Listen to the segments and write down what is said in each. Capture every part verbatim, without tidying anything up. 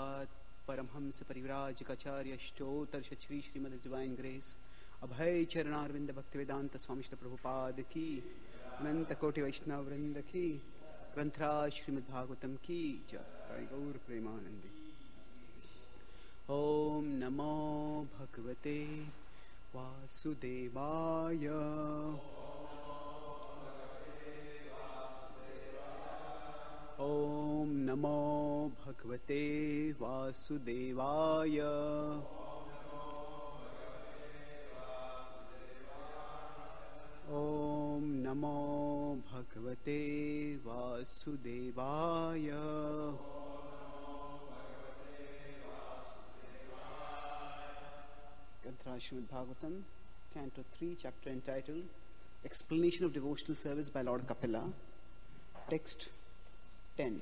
Prabhupada, Paramhamsa Parivrajikacharya Shtotar Shri Srimad Divine Grace, Abhay Charanarvinda Bhaktivedanta Swami Shri Prabhupada ki, Ananta Koti Vaishnava Vrinda ki, Granthra Srimad Bhagavatam ki, Jai Gaur Premanandi. Om Namo Bhagavate Vasudevaya. Om Namo Bhagavate Vasudevaya. Om Namo Bhagavate Vasudevaya. Granthra Srimad Bhagavatam, Canto three, chapter entitled Explanation of Devotional Service by Lord Kapila. Text ten.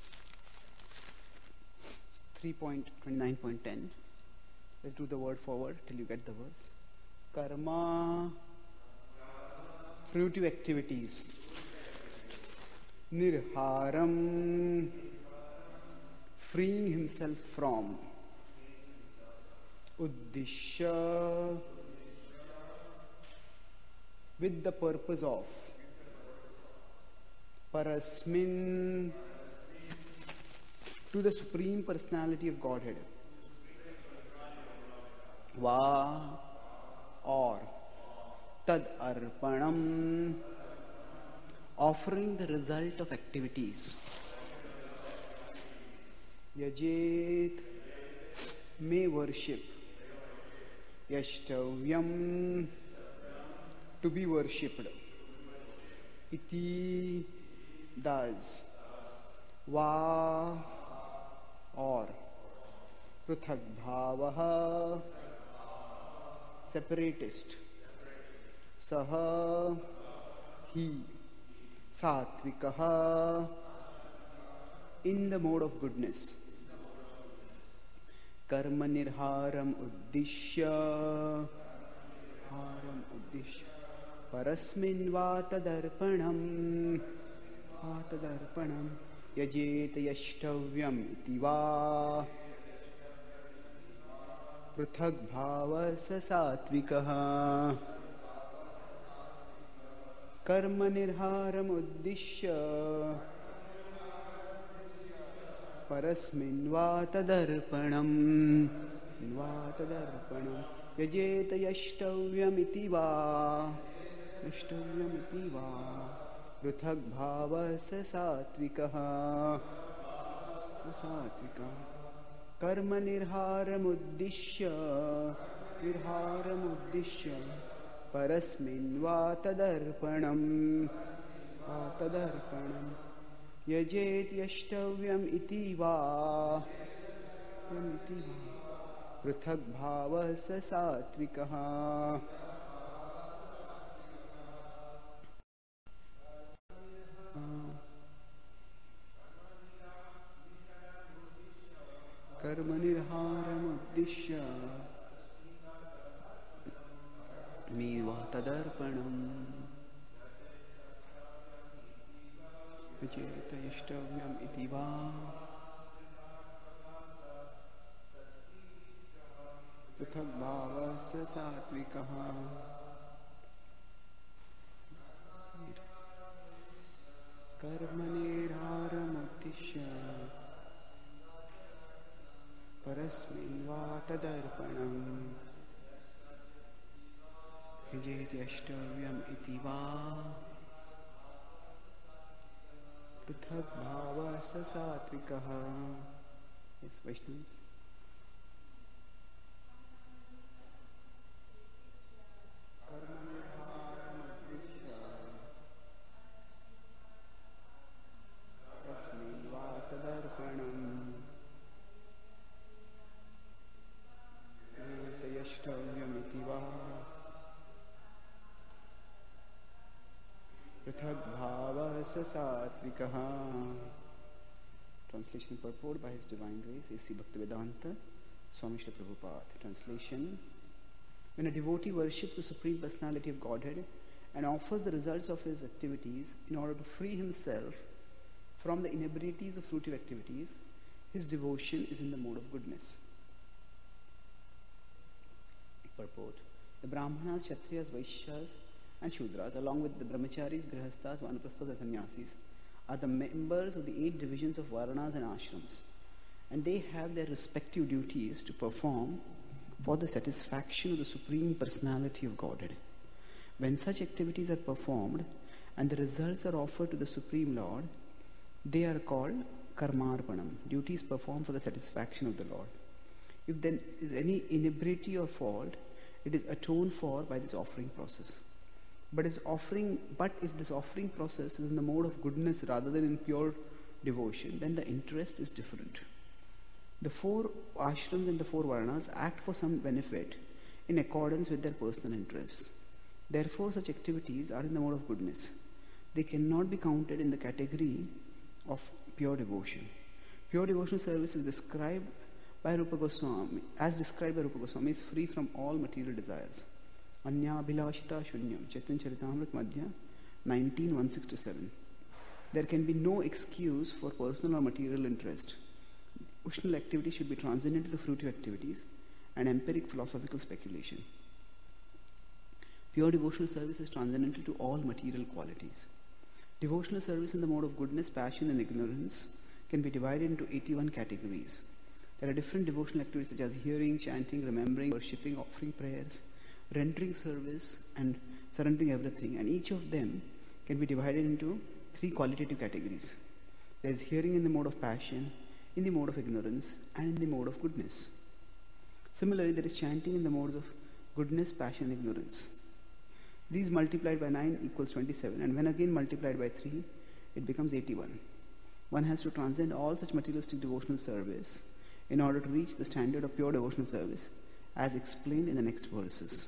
three point twenty-nine point ten. Let's do the word forward till you get the verse. Karma, fruitive activities. Nirharam, freeing himself from. Uddishya, with the purpose of. Parasmin, to the Supreme Personality of Godhead. Va, or. Tad arpanam, offering the result of activities. Yajet, may worship. Yashtavyam, to be worshipped. Iti, thus. Va, or. Pruthak bhavaha, separatist. Saha, he. Satvikaha, in the mode of goodness. Karma nirharam uddishya, haram uddishya. Parasmin vatadarpanam, vatadarpanam. Yajet yashtavyam iti va. Pruthak bhava sa satvikaha. Karma nirharam uddishya. Parasmin vatadarpanam, vatadarpanam. Yajet yashtavyam iti va. Yashtavyam iti va. Pruthak bhava sa satvikaha. Satvikaha. Karma nirharam uddishya. Nirharam uddishya. Parasmin vatadarpanam. Vatadarpanam. Yajet yashtavyam iti va. Iti va. Pruthak bhava sa satvikaha. Karma nirharam uddishya. Me vatadarpanam. Vijeta yashtavyam iti va. Pruthak bhava sa satvikaha. Karma nirharam uddishya. Parasmin vatadarpanam. Vijeta yashtavyam iti va. Pruthak bhava sa satvikaha. Yes, Vaishnavas. Karma nirharam uddishya. Parasmin vatadarpanam. Vijeta yashtavyam iti va. Prithak bhava sa satvikaha. Translation purport by His Divine Grace, A C Bhaktivedanta Swami Shri Prabhupada. Translation. When a devotee worships the Supreme Personality of Godhead and offers the results of his activities in order to free himself from the inabilities of fruitive activities, his devotion is in the mode of goodness. Purport. The Brahmanas, Kshatriyas, Vaishyas and Shudras, along with the Brahmacharis, Grihasthas, Vanaprasthas and Sannyasis, are the members of the eight divisions of Varanas and Ashrams, and they have their respective duties to perform for the satisfaction of the Supreme Personality of Godhead. When such activities are performed and the results are offered to the Supreme Lord, they are called karmarpanam, duties performed for the satisfaction of the Lord. If there is any inebriety or fault, it is atoned for by this offering process. But, is offering, but if this offering process is in the mode of goodness rather than in pure devotion, then the interest is different. The four ashrams and the four varanas act for some benefit in accordance with their personal interests. Therefore, such activities are in the mode of goodness. They cannot be counted in the category of pure devotion. Pure devotional service is described by Rupa Goswami, as described by Rupa Goswami, is free from all material desires. Anya Abhilashita Shunyam, Chaitanya Charitamrita Madhya, nineteen one sixty-seven. There can be no excuse for personal or material interest. Devotional activity should be transcendental to fruitive activities and empiric philosophical speculation. Pure devotional service is transcendental to all material qualities. Devotional service in the mode of goodness, passion and ignorance can be divided into eighty-one categories. There are different devotional activities such as hearing, chanting, remembering, worshipping, offering prayers, rendering service and surrendering everything, and each of them can be divided into three qualitative categories. There is hearing in the mode of passion, in the mode of ignorance, and in the mode of goodness. Similarly, there is chanting in the modes of goodness, passion, and ignorance. These multiplied by nine equals twenty-seven, and when again multiplied by three, it becomes eighty-one. One has to transcend all such materialistic devotional service in order to reach the standard of pure devotional service, as explained in the next verses.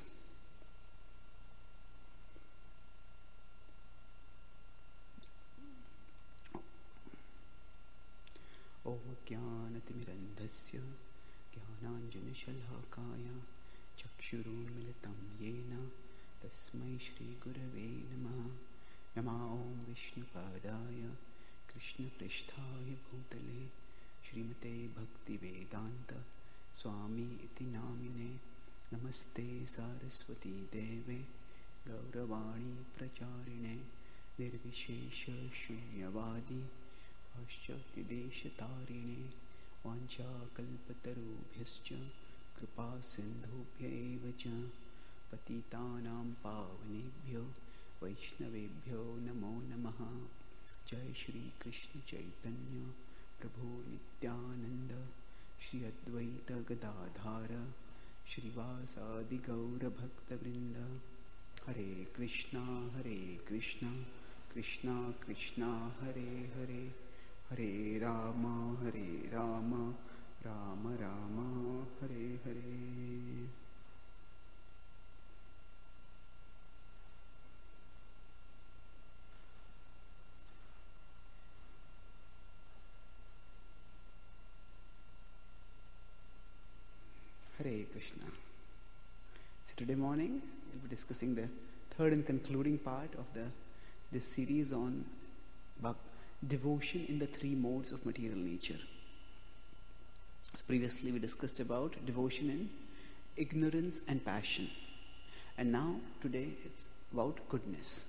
Om Jnanatimirandhasya Jnananjanashalakaya Chakshurunmilitam Yena Tasmai Shri Gurave Namaha. Nama Om Vishnupadaya Krishna Pristhaya Bhutale Srimate Bhakti Vedanta Swami Iti Namine Namaste Saraswati Deve Gauravani Pracharine Nirvishesha Shunyavadi Paschatideshatarine Vancha Kalpatarubhyascha Kripa Sindhubhya Cha Patitanam Pavanebhyo Vaishnavebhyo Namo Namaha. Jai Shri Krishna Chaitanya Prabhu Nityananda Shri Advaita Gadadhara Shrivasadi Gaura Bhakta Vrinda. Hare Krishna Hare Krishna Krishna Krishna Hare Hare Hare Rama Hare Rama Rama Rama Hare Hare. Hare Krishna. So today morning we'll be discussing the third and concluding part of the this series on devotion in the three modes of material nature. So previously we discussed about devotion in ignorance and passion, and now today it's about goodness.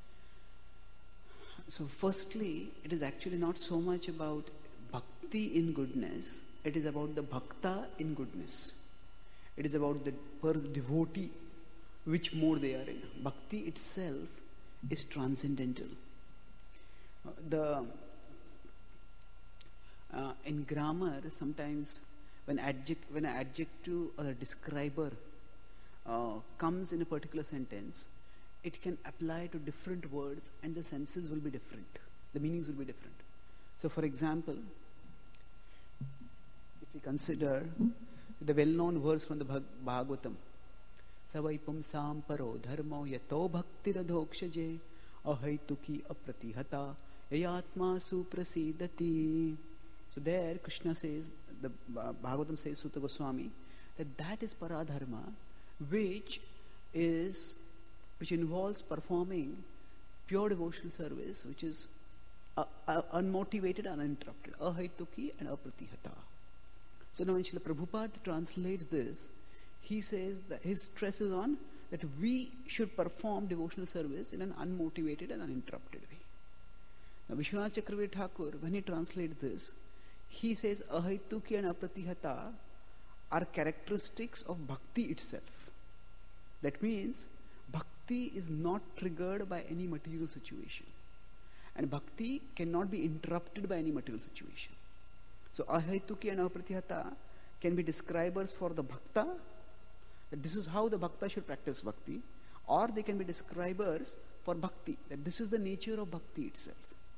So firstly, it is actually not so much about bhakti in goodness, it is about the bhakta in goodness. It is about the per devotee, which mode they are in. Bhakti itself is transcendental. Uh, the uh, in grammar, sometimes when adject when an adjective or a describer uh, comes in a particular sentence, it can apply to different words, and the senses will be different. The meanings will be different. So, for example, if we consider the well-known verse from the Bhag- Bhagavatam, Savaipam samparo dharmo yato bhaktiradhokshaje ahaituki apratihata yayatma suprasidati. So there Krishna says, the Bhagavatam says, Sutta Goswami, that that is paradharma, which is which involves performing pure devotional service, which is uh, uh, unmotivated and uninterrupted. Ahaituki and apratihata. So now when Srila Prabhupada translates this, he says that his stress is on that we should perform devotional service in an unmotivated and uninterrupted way. Now Vishwanath Chakravarti Thakur, when he translates this, he says ahaituki and apratihata are characteristics of bhakti itself. That means bhakti is not triggered by any material situation. And bhakti cannot be interrupted by any material situation. So ahaituki and apratihata can be describers for the bhakta, that this is how the bhakta should practice bhakti, or they can be describers for bhakti, that this is the nature of bhakti itself.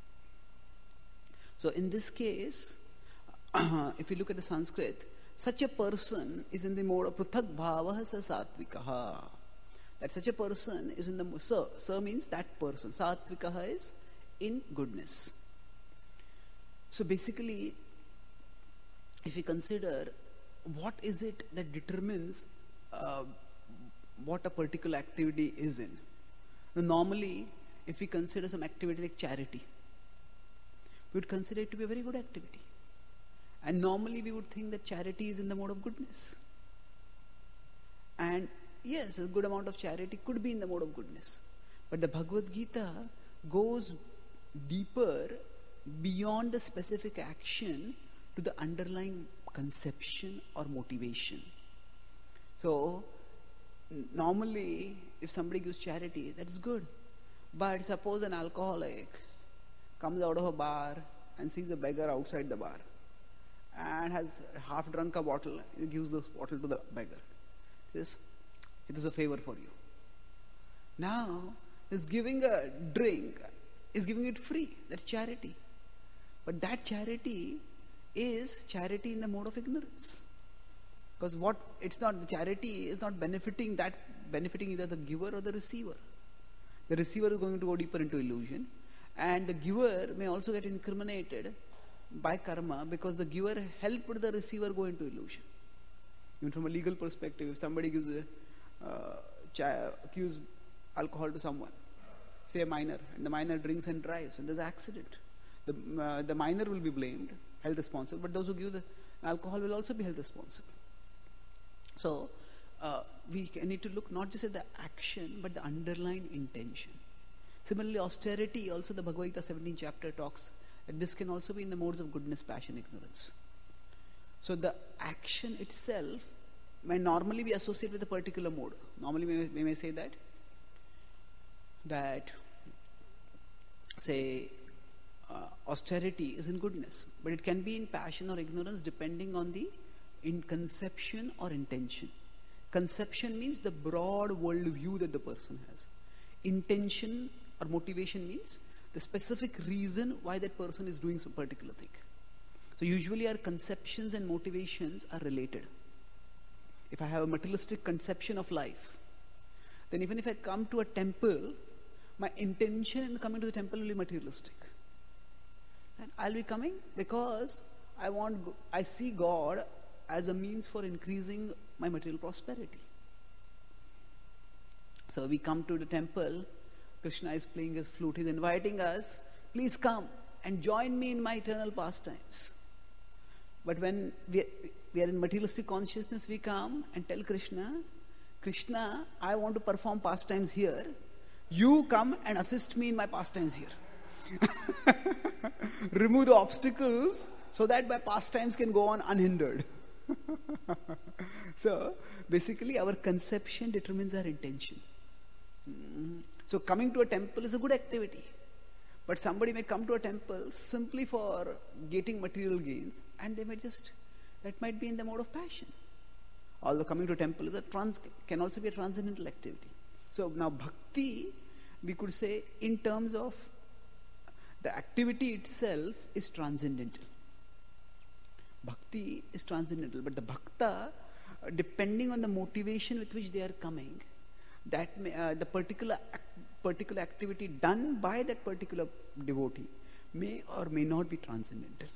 So in this case, if you look at the Sanskrit, such a person is in the mode of pruthak bhavah sa satvikaha. That such a person is in the sa. Sa means that person. Satvikaha is in goodness. So basically, if you consider what is it that determines uh, what a particular activity is in. Now, normally, if we consider some activity like charity, we would consider it to be a very good activity. And normally we would think that charity is in the mode of goodness. And yes, a good amount of charity could be in the mode of goodness. But the Bhagavad Gita goes deeper beyond the specific action to the underlying conception or motivation. So, normally, if somebody gives charity, that is good. But suppose an alcoholic comes out of a bar and sees a beggar outside the bar and has half drunk a bottle, he gives this bottle to the beggar. This, it is a favor for you. Now, he's giving a drink, is giving it free. That's charity. But that charity is charity in the mode of ignorance. Because what it's not, the charity is not benefiting that, benefiting either the giver or the receiver. The receiver is going to go deeper into illusion, and the giver may also get incriminated by karma because the giver helped the receiver go into illusion. Even from a legal perspective, if somebody gives a uh, cha- accuse alcohol to someone, say a minor, and the minor drinks and drives, and there's an accident, the uh, the minor will be blamed, held responsible, but those who give the alcohol will also be held responsible. So uh, we need to look not just at the action but the underlying intention. Similarly, austerity, also the Bhagavad Gita seventeenth chapter talks that this can also be in the modes of goodness, passion, ignorance. So the action itself may normally be associated with a particular mode. Normally we may, we may say that that say uh, austerity is in goodness, but it can be in passion or ignorance depending on the in conception or intention. Conception means the broad world view that the person has. Intention or motivation means the specific reason why that person is doing some particular thing. So usually our conceptions and motivations are related. If I have a materialistic conception of life, then even if I come to a temple, my intention in coming to the temple will be materialistic. And I'll be coming because I want, I see God as a means for increasing my material prosperity. So we come to the temple, Krishna is playing his flute, he's inviting us, please come and join me in my eternal pastimes. But when we, we are in materialistic consciousness, we come and tell Krishna, Krishna, I want to perform pastimes here, you come and assist me in my pastimes here. Remove the obstacles so that my pastimes can go on unhindered. So basically our conception determines our intention. Mm-hmm. So coming to a temple is a good activity, but somebody may come to a temple simply for getting material gains, and they may just, that might be in the mode of passion. Although coming to a temple is a trans, can also be a transcendental activity. So now bhakti, we could say in terms of the activity itself is transcendental. Bhakti is transcendental, but the bhakta, uh, depending on the motivation with which they are coming, that may, uh, the particular ac- particular activity done by that particular devotee may or may not be transcendental.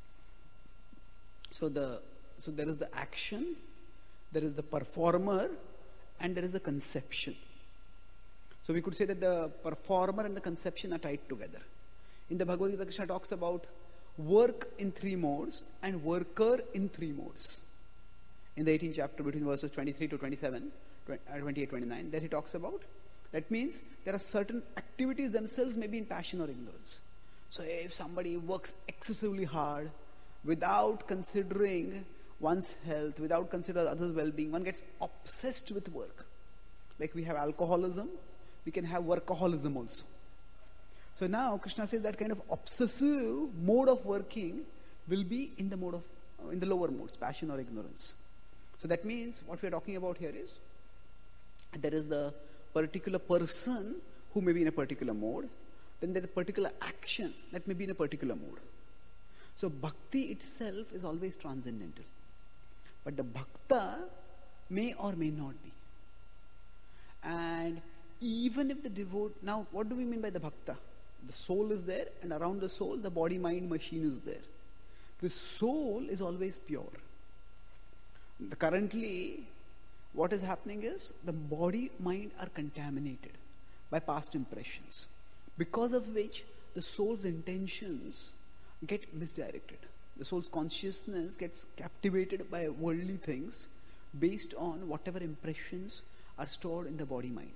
So the so there is the action, there is the performer, and there is the conception. So we could say that the performer and the conception are tied together. In the Bhagavad Gita, Krishna talks about work in three modes and worker in three modes. In the eighteenth chapter, between verses twenty-three to twenty-seven, twenty-eight, twenty-nine, there he talks about, that means there are certain activities themselves may be in passion or ignorance. So if somebody works excessively hard without considering one's health, without considering others' well-being, one gets obsessed with work. Like we have alcoholism, we can have workaholism also. So now Krishna says that kind of obsessive mode of working will be in the mode of, uh, in the lower modes, passion or ignorance. So that means what we are talking about here is, there is the particular person who may be in a particular mode, then there is a particular action that may be in a particular mode. So bhakti itself is always transcendental. But the bhakta may or may not be. And even if the devote, now what do we mean by the bhakta? The soul is there, and around the soul, the body, mind, machine is there. The soul is always pure. The, currently, what is happening is, the body, mind are contaminated by past impressions, because of which the soul's intentions get misdirected. The soul's consciousness gets captivated by worldly things based on whatever impressions are stored in the body, mind.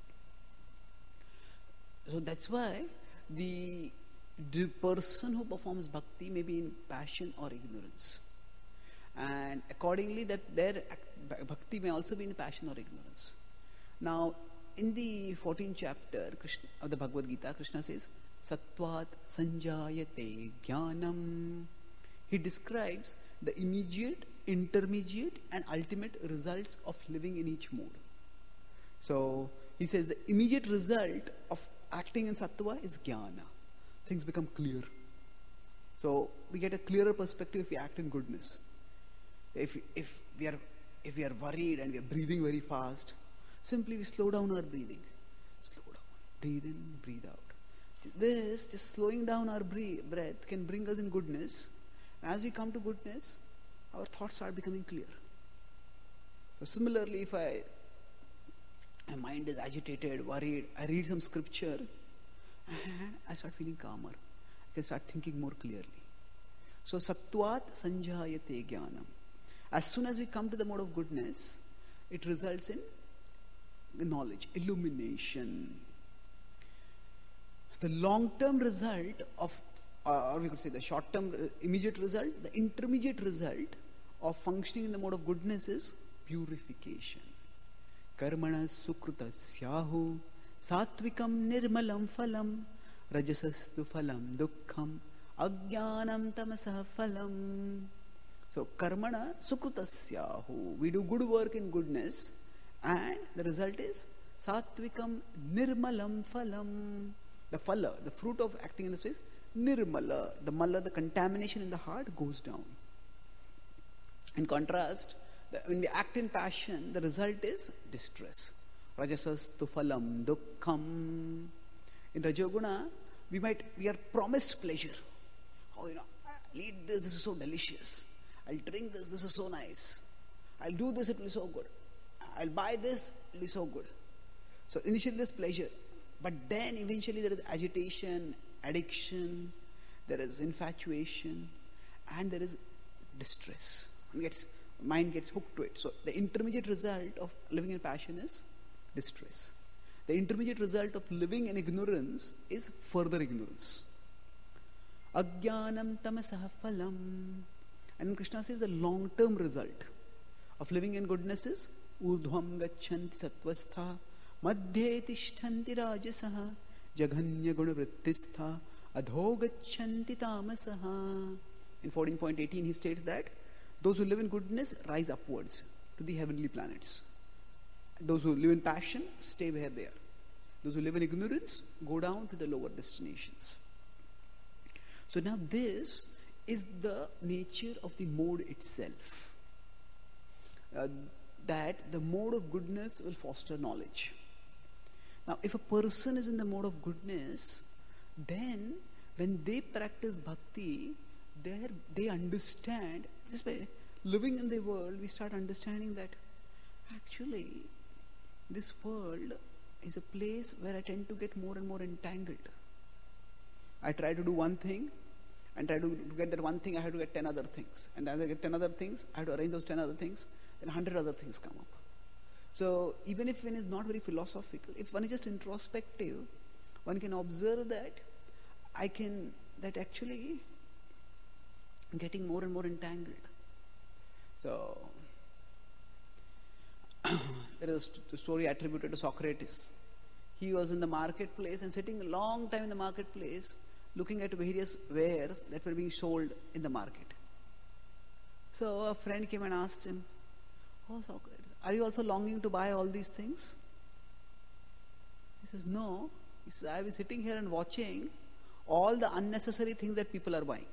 So that's why the, the person who performs bhakti may be in passion or ignorance. And accordingly, that their bhakti may also be in passion or ignorance. Now, in the fourteenth chapter Krishna, of the Bhagavad Gita, Krishna says, Sattvat sanjayate jnanam. He describes the immediate, intermediate, and ultimate results of living in each mode. So, he says the immediate result of acting in sattva is jnana. Things become clear. So, we get a clearer perspective if we act in goodness. If, if, we are, if we are worried and we are breathing very fast, simply we slow down our breathing. Slow down. Breathe in, breathe out. This, just slowing down our breath can bring us in goodness. As we come to goodness, our thoughts start becoming clear. So similarly, if I, my mind is agitated, worried, I read some scripture and I start feeling calmer. I can start thinking more clearly. So sattvat sanjayate jnanam. As soon as we come to the mode of goodness, it results in knowledge, illumination. The long-term result of, uh, or we could say the short-term uh, immediate result, the intermediate result of functioning in the mode of goodness is purification. Karmana sukruta syahu satvikam nirmalam phalam rajasastu phalam dukkham ajnanam tamasah phalam. So, karmana sukrutasyahu. We do good work in goodness, and the result is satvikam nirmalam phalam. The phala, the fruit of acting in this way is nirmala. The mala, the contamination in the heart goes down. In contrast, the, when we act in passion, the result is distress. Rajasastu phalam dukkham. In Rajoguna, we might, we are promised pleasure. Oh, you know, I'll eat this, this is so delicious. I'll drink this, this is so nice. I'll do this, it will be so good. I'll buy this, it will be so good. So initially there's pleasure, but then eventually there is agitation, addiction, there is infatuation, and there is distress. One gets, mind gets hooked to it. So the intermediate result of living in passion is distress. The intermediate result of living in ignorance is further ignorance. Ajnanam tamasah phalam. And Krishna says the long-term result of living in goodness is urdhvam gacchanti sattvastha madhye tishtanti rajasaha jaghanya gunavrittistha adho gacchanti tamasaha. In fourteen point eighteen he states that those who live in goodness rise upwards to the heavenly planets. Those who live in passion stay where they are. Those who live in ignorance go down to the lower destinations. So now this is the nature of the mode itself. Uh, that the mode of goodness will foster knowledge. Now, if a person is in the mode of goodness, then when they practice bhakti, they understand, just by living in the world, we start understanding that actually this world is a place where I tend to get more and more entangled. I try to do one thing, and try to, to get that one thing, I have to get ten other things. And as I get ten other things, I have to arrange those ten other things, then one hundred other things come up. So even if one is not very philosophical, if one is just introspective, one can observe that I can, that actually I'm getting more and more entangled. So there is a st- story attributed to Socrates. He was in the marketplace and sitting a long time in the marketplace looking at various wares that were being sold in the market. So a friend came and asked him, "Oh Socrates, are you also longing to buy all these things?" He says, "No." He says, "I was sitting here and watching all the unnecessary things that people are buying."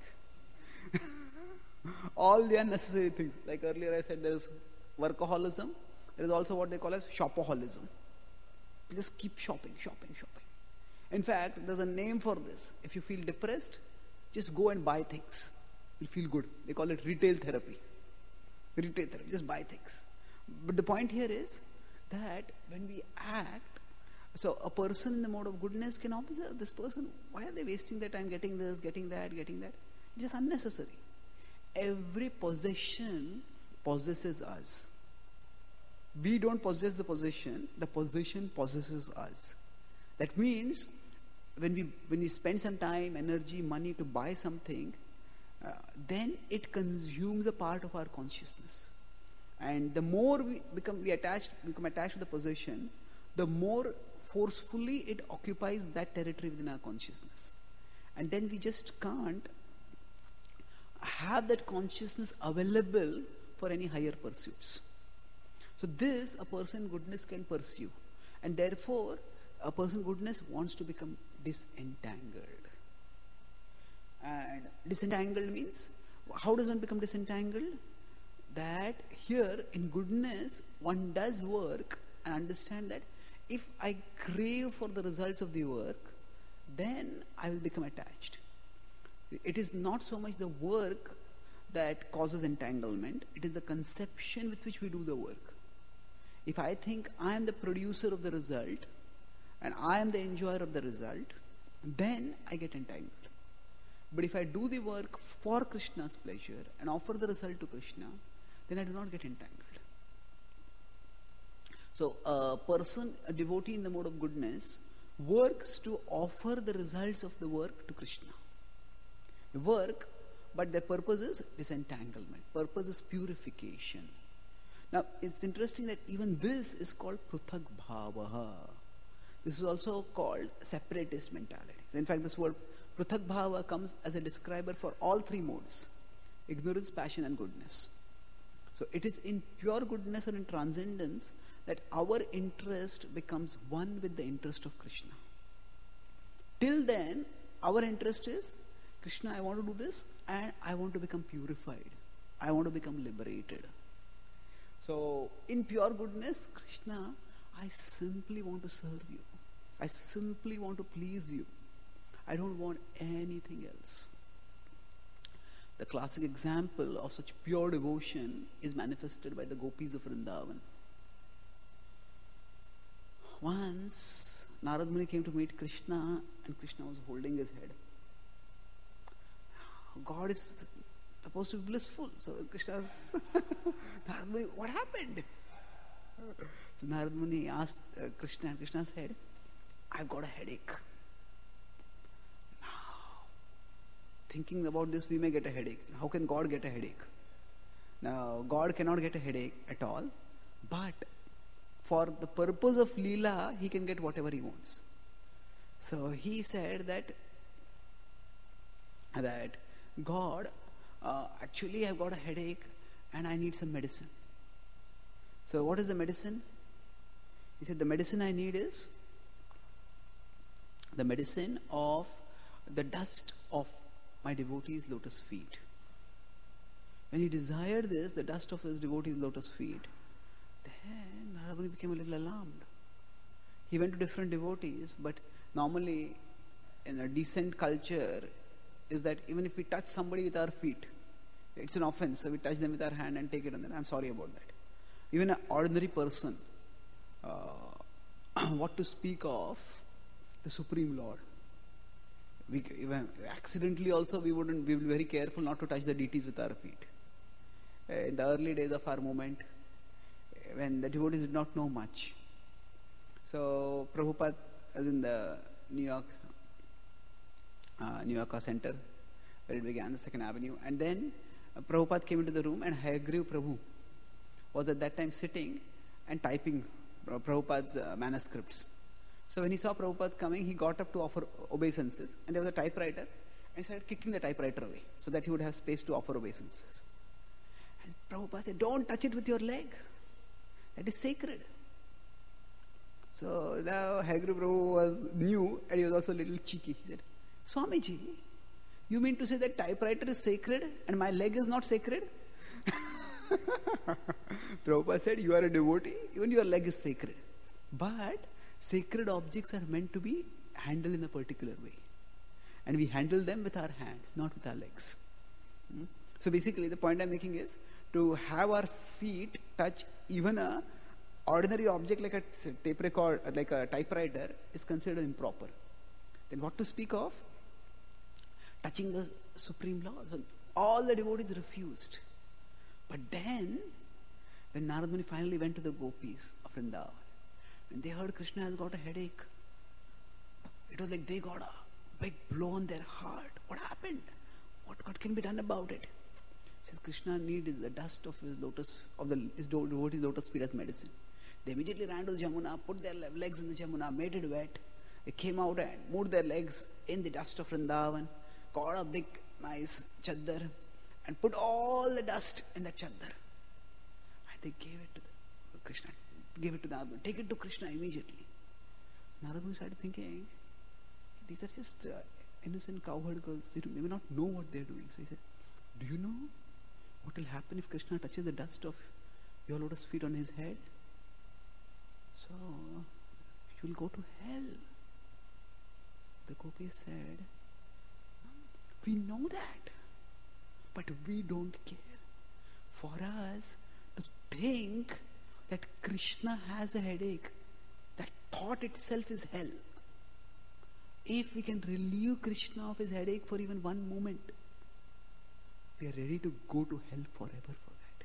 All the unnecessary things. Like earlier I said, there is workaholism. There is also what they call as shopaholism. You just keep shopping, shopping, shopping. In fact, there's a name for this. If you feel depressed, just go and buy things. You'll feel good. They call it retail therapy. Retail therapy, just buy things. But the point here is that when we act, so a person in the mode of goodness can observe this person. Why are they wasting their time getting this, getting that, getting that? It's just unnecessary. Every possession possesses us. We don't possess the possession, the possession possesses us. That means when we when we spend some time, energy, money to buy something, uh, then it consumes a part of our consciousness. And the more we become we attached become attached to the possession, the more forcefully it occupies that territory within our consciousness. And then we just can't have that consciousness available for any higher pursuits. So this a person goodness can pursue, and therefore a person goodness wants to become disentangled. And disentangled means, how does one become disentangled? That here in goodness one does work and understand that if I crave for the results of the work, then I will become attached. It is not so much the work that causes entanglement, it is the conception with which we do the work. If I think I am the producer of the result and I am the enjoyer of the result, then I get entangled. But if I do the work for Krishna's pleasure and offer the result to Krishna, then I do not get entangled. So a person, a devotee in the mode of goodness, works to offer the results of the work to Krishna. They work, but their purpose is disentanglement. Purpose is purification. Now, it's interesting that even this is called pruthak bhavaha. This is also called separatist mentality. In fact, this word pruthak bhava comes as a describer for all three modes: ignorance, passion, and goodness. So it is in pure goodness or in transcendence that our interest becomes one with the interest of Krishna. Till then, our interest is, Krishna, I want to do this, and I want to become purified. I want to become liberated. So, in pure goodness, Krishna, I simply want to serve you. I simply want to please you. I don't want anything else. The classic example of such pure devotion is manifested by the gopis of Vrindavan. Once, Narad Muni came to meet Krishna, and Krishna was holding his head. God is supposed to be blissful. So Krishna's, Narad Muni, what happened? So Narad Muni asked uh, Krishna, and Krishna said, I've got a headache. Now, thinking about this, we may get a headache. How can God get a headache? Now, God cannot get a headache at all, but for the purpose of Leela, he can get whatever he wants. So he said that, that God, uh, actually I've got a headache and I need some medicine. So what is the medicine? He said, the medicine I need is the medicine of the dust of my devotees' lotus feet. When he desired this, the dust of his devotees' lotus feet, then Narad Muni became a little alarmed. He went to different devotees, but normally in a decent culture is that even if we touch somebody with our feet, it's an offense. So we touch them with our hand and take it and then I'm sorry about that. Even an ordinary person, uh, what to speak of the Supreme Lord. We, even accidentally also we wouldn't, we will be very careful not to touch the deities with our feet. Uh, in the early days of our movement, uh, when the devotees did not know much. So Prabhupada was in the New York, uh, New York Center, where it began, the Second Avenue. And then uh, Prabhupada came into the room, and Hayagriva Prabhu was at that time sitting and typing uh, Prabhupada's uh, manuscripts. So when he saw Prabhupada coming, he got up to offer obeisances, and there was a typewriter, and he started kicking the typewriter away so that he would have space to offer obeisances. And Prabhupada said, "Don't touch it with your leg. That is sacred." So the Hayagriva Prabhu was new, and he was also a little cheeky. He said, "Swamiji, you mean to say that typewriter is sacred and my leg is not sacred?" Prabhupada said, "You are a devotee, even your leg is sacred. But sacred objects are meant to be handled in a particular way. And we handle them with our hands, not with our legs." Hmm? So basically the point I'm making is to have our feet touch even a ordinary object like a tape record, like a typewriter, is considered improper. Then what to speak of touching the Supreme Lord? So all the devotees refused. But then, when Narad Muni finally went to the gopis of Vrindavan, and they heard Krishna has got a headache, it was like they got a big blow on their heart. What happened? What, what can be done about it? Says Krishna needs the dust of his lotus, of the his devotee's lotus feet as medicine. They immediately ran to the Jamuna, put their legs in the Jamuna, made it wet. They came out and moved their legs in the dust of Vrindavan, got a big, nice chaddar, and put all the dust in that chaddar. And they gave it to the Krishna, gave it to Narad Muni. Take it to Krishna immediately. Narad Muni started thinking, these are just uh, innocent cowherd girls. They, do, they may not know what they are doing. So he said, "Do you know what will happen if Krishna touches the dust of your lotus feet on his head? So, you will go to hell." The gopis said, "We know that, but we don't care. For us to think that Krishna has a headache, that thought itself is hell. If we can relieve Krishna of his headache for even one moment, we are ready to go to hell forever for that."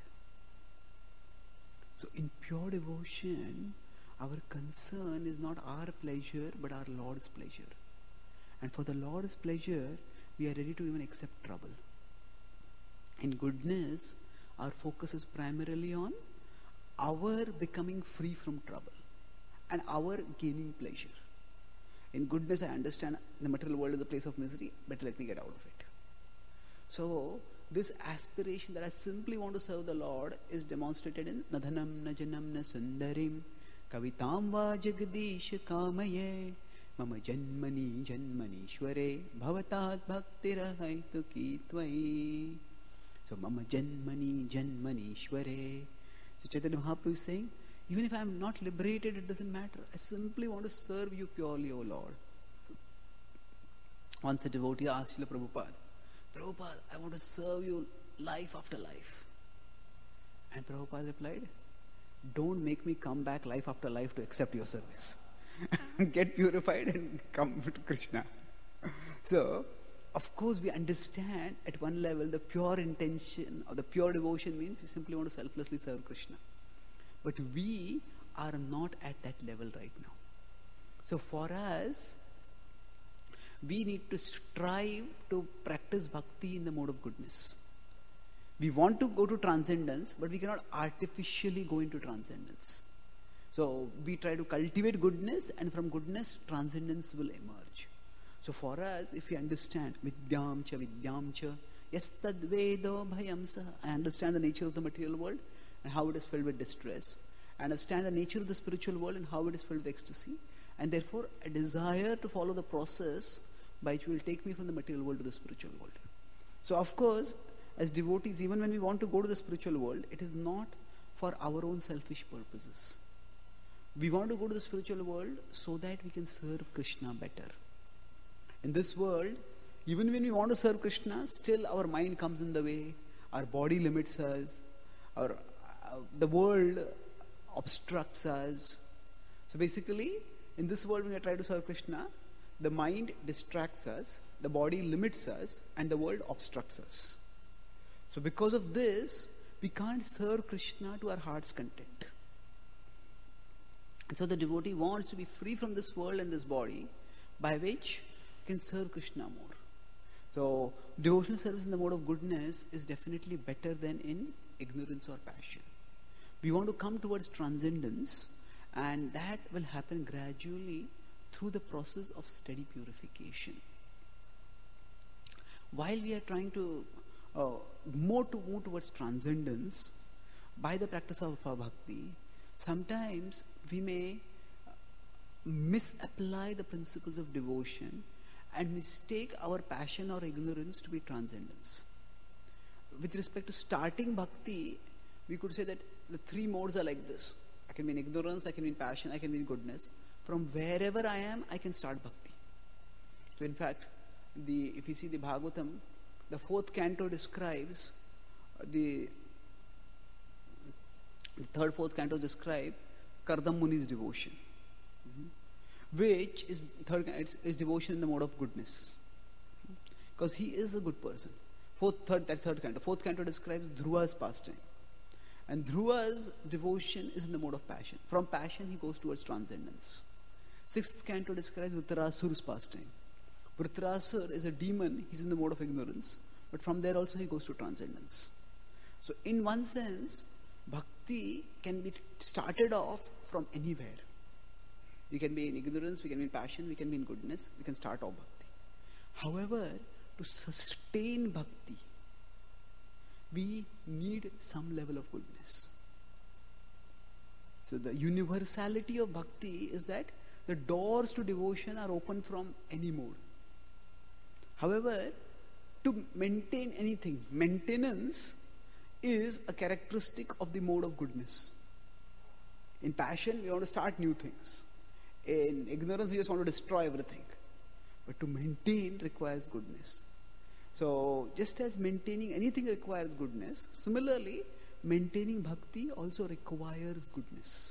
So in pure devotion, our concern is not our pleasure but our Lord's pleasure. And for the Lord's pleasure, we are ready to even accept trouble. In goodness, our focus is primarily on our becoming free from trouble and our gaining pleasure. In goodness, I understand the material world is a place of misery, but let me get out of it. So, this aspiration that I simply want to serve the Lord is demonstrated in Nadhanam na janam na sundarim kavitam va jagadish kamaye mama janmani janmanishware bhavatat bhaktirahaitu ki tvai. So, mama janmani janmanishware. So, Chaitanya Mahaprabhu is saying, even if I am not liberated, it doesn't matter. I simply want to serve you purely, O Lord. Once a devotee asked Srila Prabhupada, "Prabhupada, I want to serve you life after life." And Prabhupada replied, "Don't make me come back life after life to accept your service. Get purified and come to Krishna." So, of course, we understand at one level the pure intention or the pure devotion means you simply want to selflessly serve Krishna. But we are not at that level right now. So for us, we need to strive to practice bhakti in the mode of goodness. We want to go to transcendence, but we cannot artificially go into transcendence. So we try to cultivate goodness, and from goodness, transcendence will emerge. So for us, if we understand vidyam cha vidyam cha yastad vedo bhayam sa, I understand the nature of the material world and how it is filled with distress. I understand the nature of the spiritual world and how it is filled with ecstasy. And therefore, I desire to follow the process by which will take me from the material world to the spiritual world. So of course, as devotees, even when we want to go to the spiritual world, it is not for our own selfish purposes. We want to go to the spiritual world so that we can serve Krishna better. In this world, even when we want to serve Krishna, still our mind comes in the way, our body limits us, our, uh, the world obstructs us. So basically, in this world when we try to serve Krishna, the mind distracts us the body limits us, and the world obstructs us. So because of this, we can't serve Krishna to our heart's content. And so the devotee wants to be free from this world and this body, by which he can serve Krishna more. So devotional service in the mode of goodness is definitely better than in ignorance or passion. We want to come towards transcendence, and that will happen gradually through the process of steady purification. While we are trying to uh, more to move towards transcendence by the practice of our bhakti, sometimes we may misapply the principles of devotion and mistake our passion or ignorance to be transcendence. With respect to starting bhakti, we could say that the three modes are like this. I can be in ignorance, I can be in passion, I can be in goodness. From wherever I am, I can start bhakti. So in fact, the if you see the Bhagavatam, the fourth canto describes the, the third, fourth canto describe Kardam Muni's devotion, mm-hmm. which is third it's, it's devotion in the mode of goodness, because he is a good person. Fourth, third, that third canto. Fourth canto describes Dhruva's pastime, and Dhruva's devotion is in the mode of passion. From passion, he goes towards transcendence. Sixth canto describes Vritrasura's pastime. Vritrasura is a demon, he's in the mode of ignorance, but from there also he goes to transcendence. So in one sense, bhakti can be started off from anywhere. We can be in ignorance, we can be in passion, we can be in goodness, we can start off bhakti. However, to sustain bhakti, we need some level of goodness. So the universality of bhakti is that the doors to devotion are open from any mode. However, to maintain anything, maintenance is a characteristic of the mode of goodness. In passion, we want to start new things. In ignorance, we just want to destroy everything. But to maintain requires goodness. So, just as maintaining anything requires goodness, similarly, maintaining bhakti also requires goodness.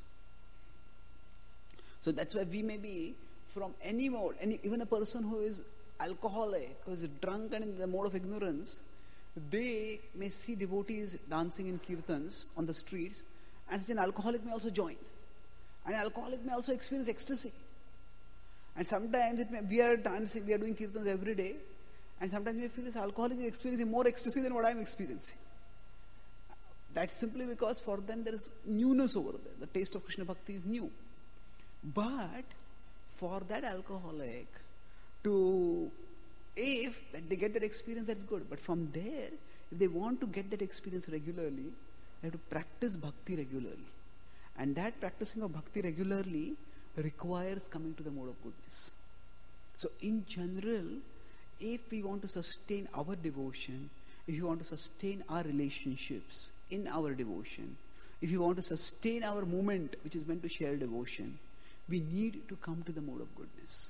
So that's why we may be from any mode, any, even a person who is alcoholic, who is drunk and in the mode of ignorance, they may see devotees dancing in kirtans on the streets, and an alcoholic may also join. An alcoholic may also experience ecstasy. And sometimes it may, we are dancing, we are doing kirtans every day, and sometimes we feel this alcoholic is experiencing more ecstasy than what I am experiencing. That's simply because for them there is newness over there. The taste of Krishna Bhakti is new. But for that alcoholic to, if that they get that experience, that's good. But from there, if they want to get that experience regularly, they have to practice bhakti regularly. And that practicing of bhakti regularly requires coming to the mode of goodness. So in general, if we want to sustain our devotion, if you want to sustain our relationships in our devotion, if you want to sustain our movement, which is meant to share devotion, we need to come to the mode of goodness.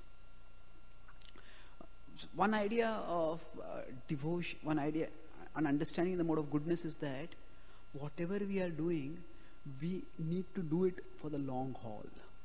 One idea of uh, devotion, one idea, an understanding the mode of goodness is that whatever we are doing, we need to do it for the long haul.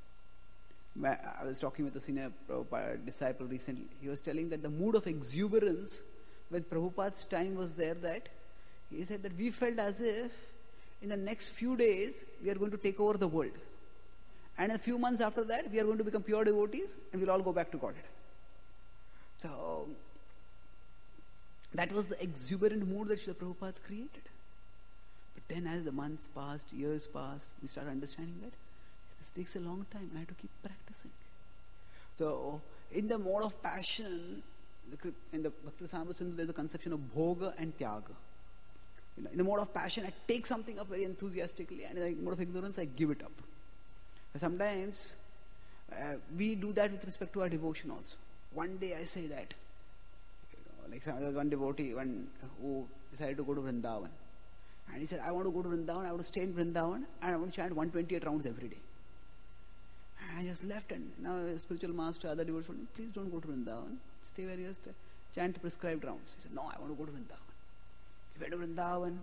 I was talking with a senior Prabhupada disciple recently. He was telling that the mood of exuberance when Prabhupada's time was there, that he said that we felt as if in the next few days we are going to take over the world. And a few months after that, we are going to become pure devotees and we'll all go back to Godhead. So, that was the exuberant mood that Srila Prabhupada created. But then as the months passed, years passed, we started understanding that this takes a long time and I have to keep practicing. So, in the mode of passion, in the Bhakti Rasamrita Sindhu, there is a conception of bhoga and tyaga. You know, in the mode of passion, I take something up very enthusiastically, and in the mode of ignorance, I give it up. Sometimes uh, we do that with respect to our devotion also. One day I say that, you know, like some, there was one devotee one who decided to go to Vrindavan, and he said, I want to go to Vrindavan, I want to stay in Vrindavan, and I want to chant one hundred twenty-eight rounds every day. And I just left, and now a spiritual master, other devotees told him, please don't go to Vrindavan, stay where you are, chant prescribed rounds. He said, no, I want to go to Vrindavan. He went to Vrindavan,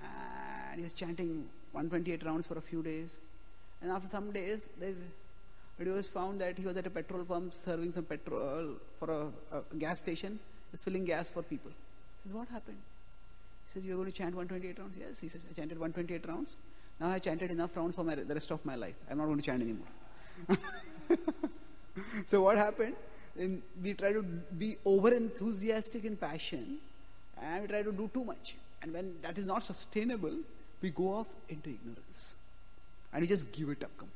and he was chanting one hundred twenty-eight rounds for a few days. And after some days, they, But he was found that he was at a petrol pump serving some petrol for a, a gas station, just filling gas for people. He says, what happened? He says, you're going to chant one hundred twenty-eight rounds? Yes, he says, I chanted one hundred twenty-eight rounds. Now I chanted enough rounds for my, the rest of my life. I'm not going to chant anymore. So what happened? In, we try to be over-enthusiastic in passion, and we try to do too much. And when that is not sustainable, we go off into ignorance. And we just give it up completely.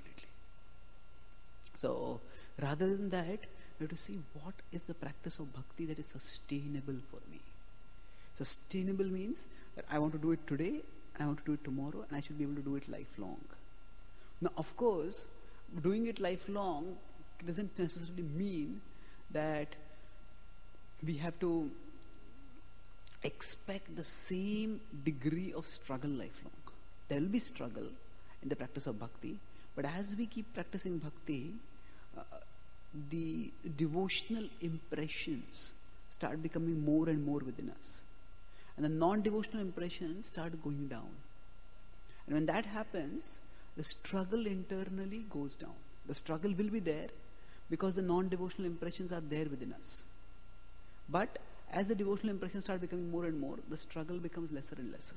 So, rather than that, we have to see what is the practice of bhakti that is sustainable for me. Sustainable means that I want to do it today, and I want to do it tomorrow, and I should be able to do it lifelong. Now, of course, doing it lifelong doesn't necessarily mean that we have to expect the same degree of struggle lifelong. There will be struggle in the practice of bhakti, but as we keep practicing bhakti, uh, the devotional impressions start becoming more and more within us. And the non-devotional impressions start going down. And when that happens, the struggle internally goes down. The struggle will be there because the non-devotional impressions are there within us. But as the devotional impressions start becoming more and more, the struggle becomes lesser and lesser.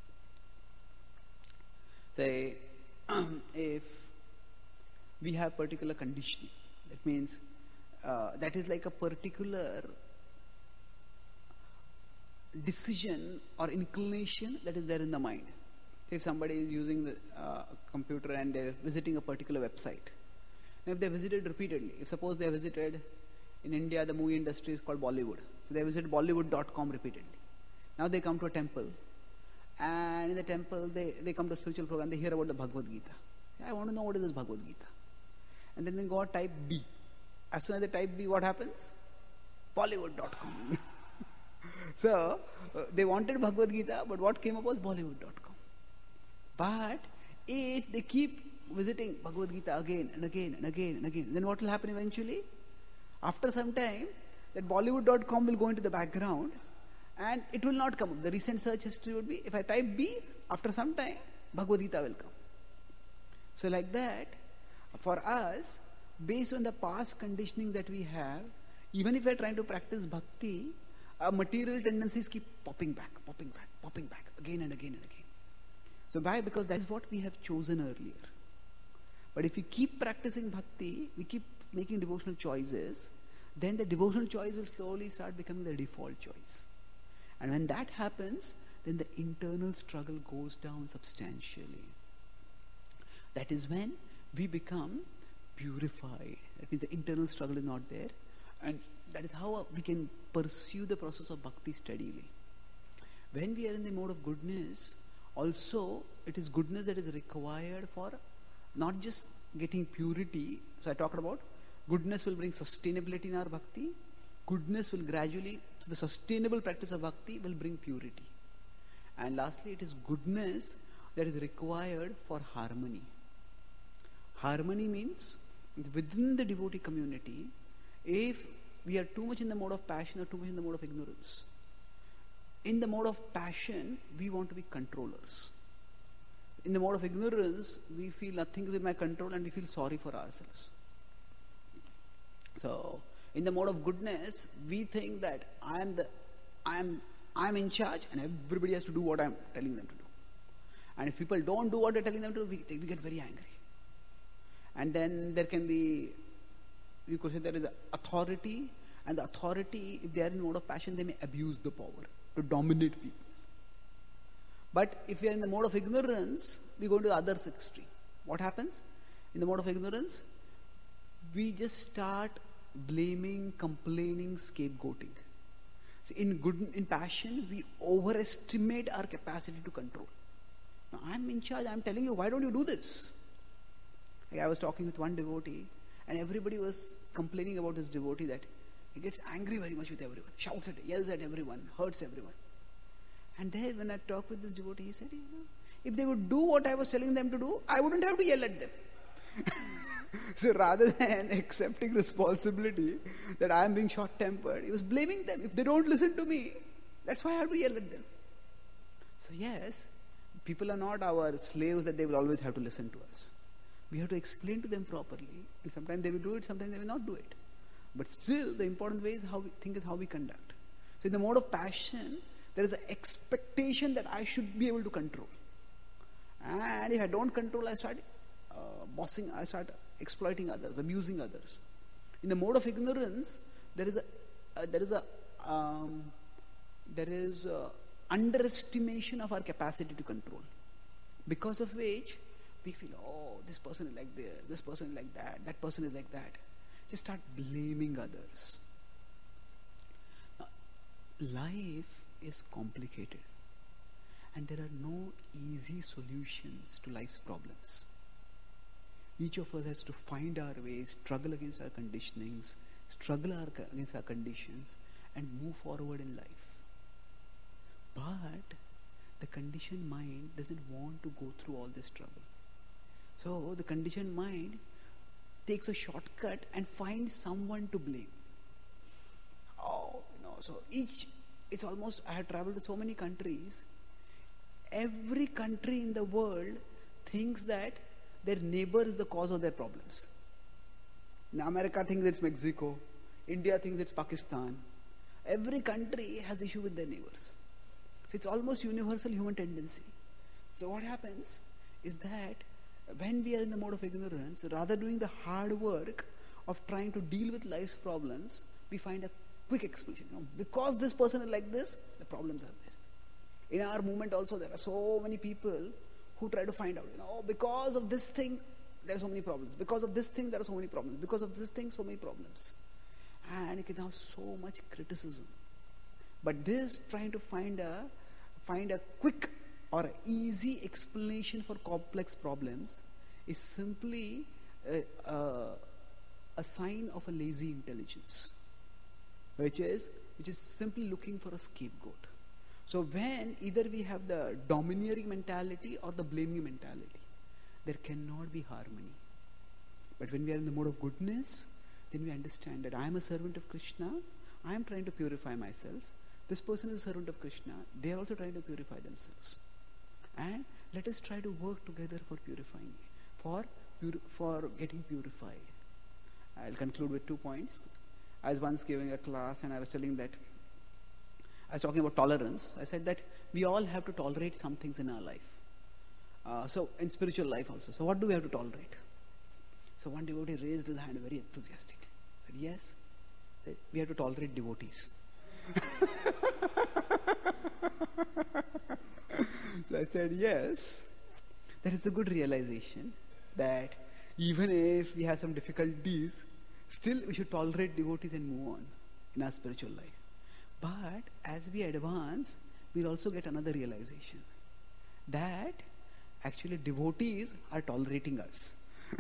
Say, if we have particular conditioning, that means uh, that is like a particular decision or inclination that is there in the mind. Say if somebody is using the uh, computer and they're visiting a particular website, and if they visited repeatedly, if suppose they visited in India, the movie industry is called Bollywood. So they visit Bollywood dot com repeatedly. Now they come to a temple, and in the temple they, they come to a spiritual program, they hear about the Bhagavad Gita. I want to know what is this Bhagavad Gita. And then they go type B. As soon as they type B, what happens? Bollywood dot com. So uh, they wanted Bhagavad Gita, but what came up was Bollywood dot com. But if they keep visiting Bhagavad Gita again and again and again and again, then what will happen eventually? After some time, that Bollywood dot com will go into the background and it will not come up. The recent search history would be, if I type B, after some time, Bhagavad Gita will come. So like that, for us, based on the past conditioning that we have, even if we are trying to practice bhakti, our material tendencies keep popping back, popping back, popping back, again and again and again. So why? Because that is what we have chosen earlier. But if we keep practicing bhakti, we keep making devotional choices, then the devotional choice will slowly start becoming the default choice. And when that happens, then the internal struggle goes down substantially. That is when we become purified. That means the internal struggle is not there. And that is how we can pursue the process of bhakti steadily. When we are in the mode of goodness, also it is goodness that is required for not just getting purity. So I talked about goodness will bring sustainability in our bhakti. Goodness will gradually, so the sustainable practice of bhakti will bring purity. And lastly, it is goodness that is required for harmony. Harmony means within the devotee community, if we are too much in the mode of passion or too much in the mode of ignorance. In the mode of passion, we want to be controllers. In the mode of ignorance, we feel nothing is in my control and we feel sorry for ourselves. So, in the mode of goodness, we think that I am the, I am, I am in charge and everybody has to do what I am telling them to do. And if people don't do what they are telling them to do, we, we get very angry. And then there can be, you could say there is authority, and the authority, if they are in mode of passion, they may abuse the power to dominate people. But if we are in the mode of ignorance, we go to the other extreme. What happens? In the mode of ignorance, we just start blaming, complaining, scapegoating. So in good, in passion, we overestimate our capacity to control. Now I'm in charge, I'm telling you, why don't you do this? Like I was talking with one devotee, and everybody was complaining about this devotee that he gets angry very much with everyone, shouts at, yells at everyone, hurts everyone. And then when I talked with this devotee, he said, you know, if they would do what I was telling them to do, I wouldn't have to yell at them. So rather than accepting responsibility that I am being short-tempered, he was blaming them. If they don't listen to me, that's why I have to yell at them. So yes, people are not our slaves that they will always have to listen to us. We have to explain to them properly. And sometimes they will do it, sometimes they will not do it. But still, the important way is how we think is how we conduct. So in the mode of passion, there is an expectation that I should be able to control. And if I don't control, I start uh, bossing, I start exploiting others, abusing others. In the mode of ignorance, there is a, uh, there is a, um, there is a underestimation of our capacity to control. Because of which, we feel, oh, this person is like this, this person is like that, that person is like that. Just start blaming others. Now, life is complicated. And there are no easy solutions to life's problems. Each of us has to find our way, struggle against our conditionings, struggle our, against our conditions, and move forward in life. But the conditioned mind doesn't want to go through all this trouble. So the conditioned mind takes a shortcut and finds someone to blame. Oh, you know, so each, it's almost, I have traveled to so many countries. Every country in the world thinks that their neighbor is the cause of their problems. Now, America thinks it's Mexico. India thinks it's Pakistan. Every country has issue with their neighbors. So it's almost universal human tendency. So what happens is that when we are in the mode of ignorance, rather doing the hard work of trying to deal with life's problems, we find a quick explanation. You know, because this person is like this, the problems are there. In our movement also, there are so many people who try to find out, you know, because of this thing, there are so many problems. Because of this thing, there are so many problems. Because of this thing, so many problems. And you can have so much criticism. But this trying to find a find a quick or a easy explanation for complex problems is simply a, a, a sign of a lazy intelligence, which is which is simply looking for a scapegoat. So when either we have the domineering mentality or the blaming mentality, there cannot be harmony. But when we are in the mode of goodness, then we understand that I am a servant of Krishna, I am trying to purify myself. This person is a servant of Krishna, they are also trying to purify themselves. And let us try to work together for purifying, for, pur- for getting purified. I'll conclude with two points. I was once giving a class and I was telling that, I was talking about tolerance. I said that we all have to tolerate some things in our life. Uh, so in spiritual life also. So what do we have to tolerate? So one devotee raised his hand very enthusiastically. Said, yes. Said, we have to tolerate devotees. So I said, yes. That is a good realization that even if we have some difficulties, still we should tolerate devotees and move on in our spiritual life. But as we advance, we'll also get another realization that actually devotees are tolerating us.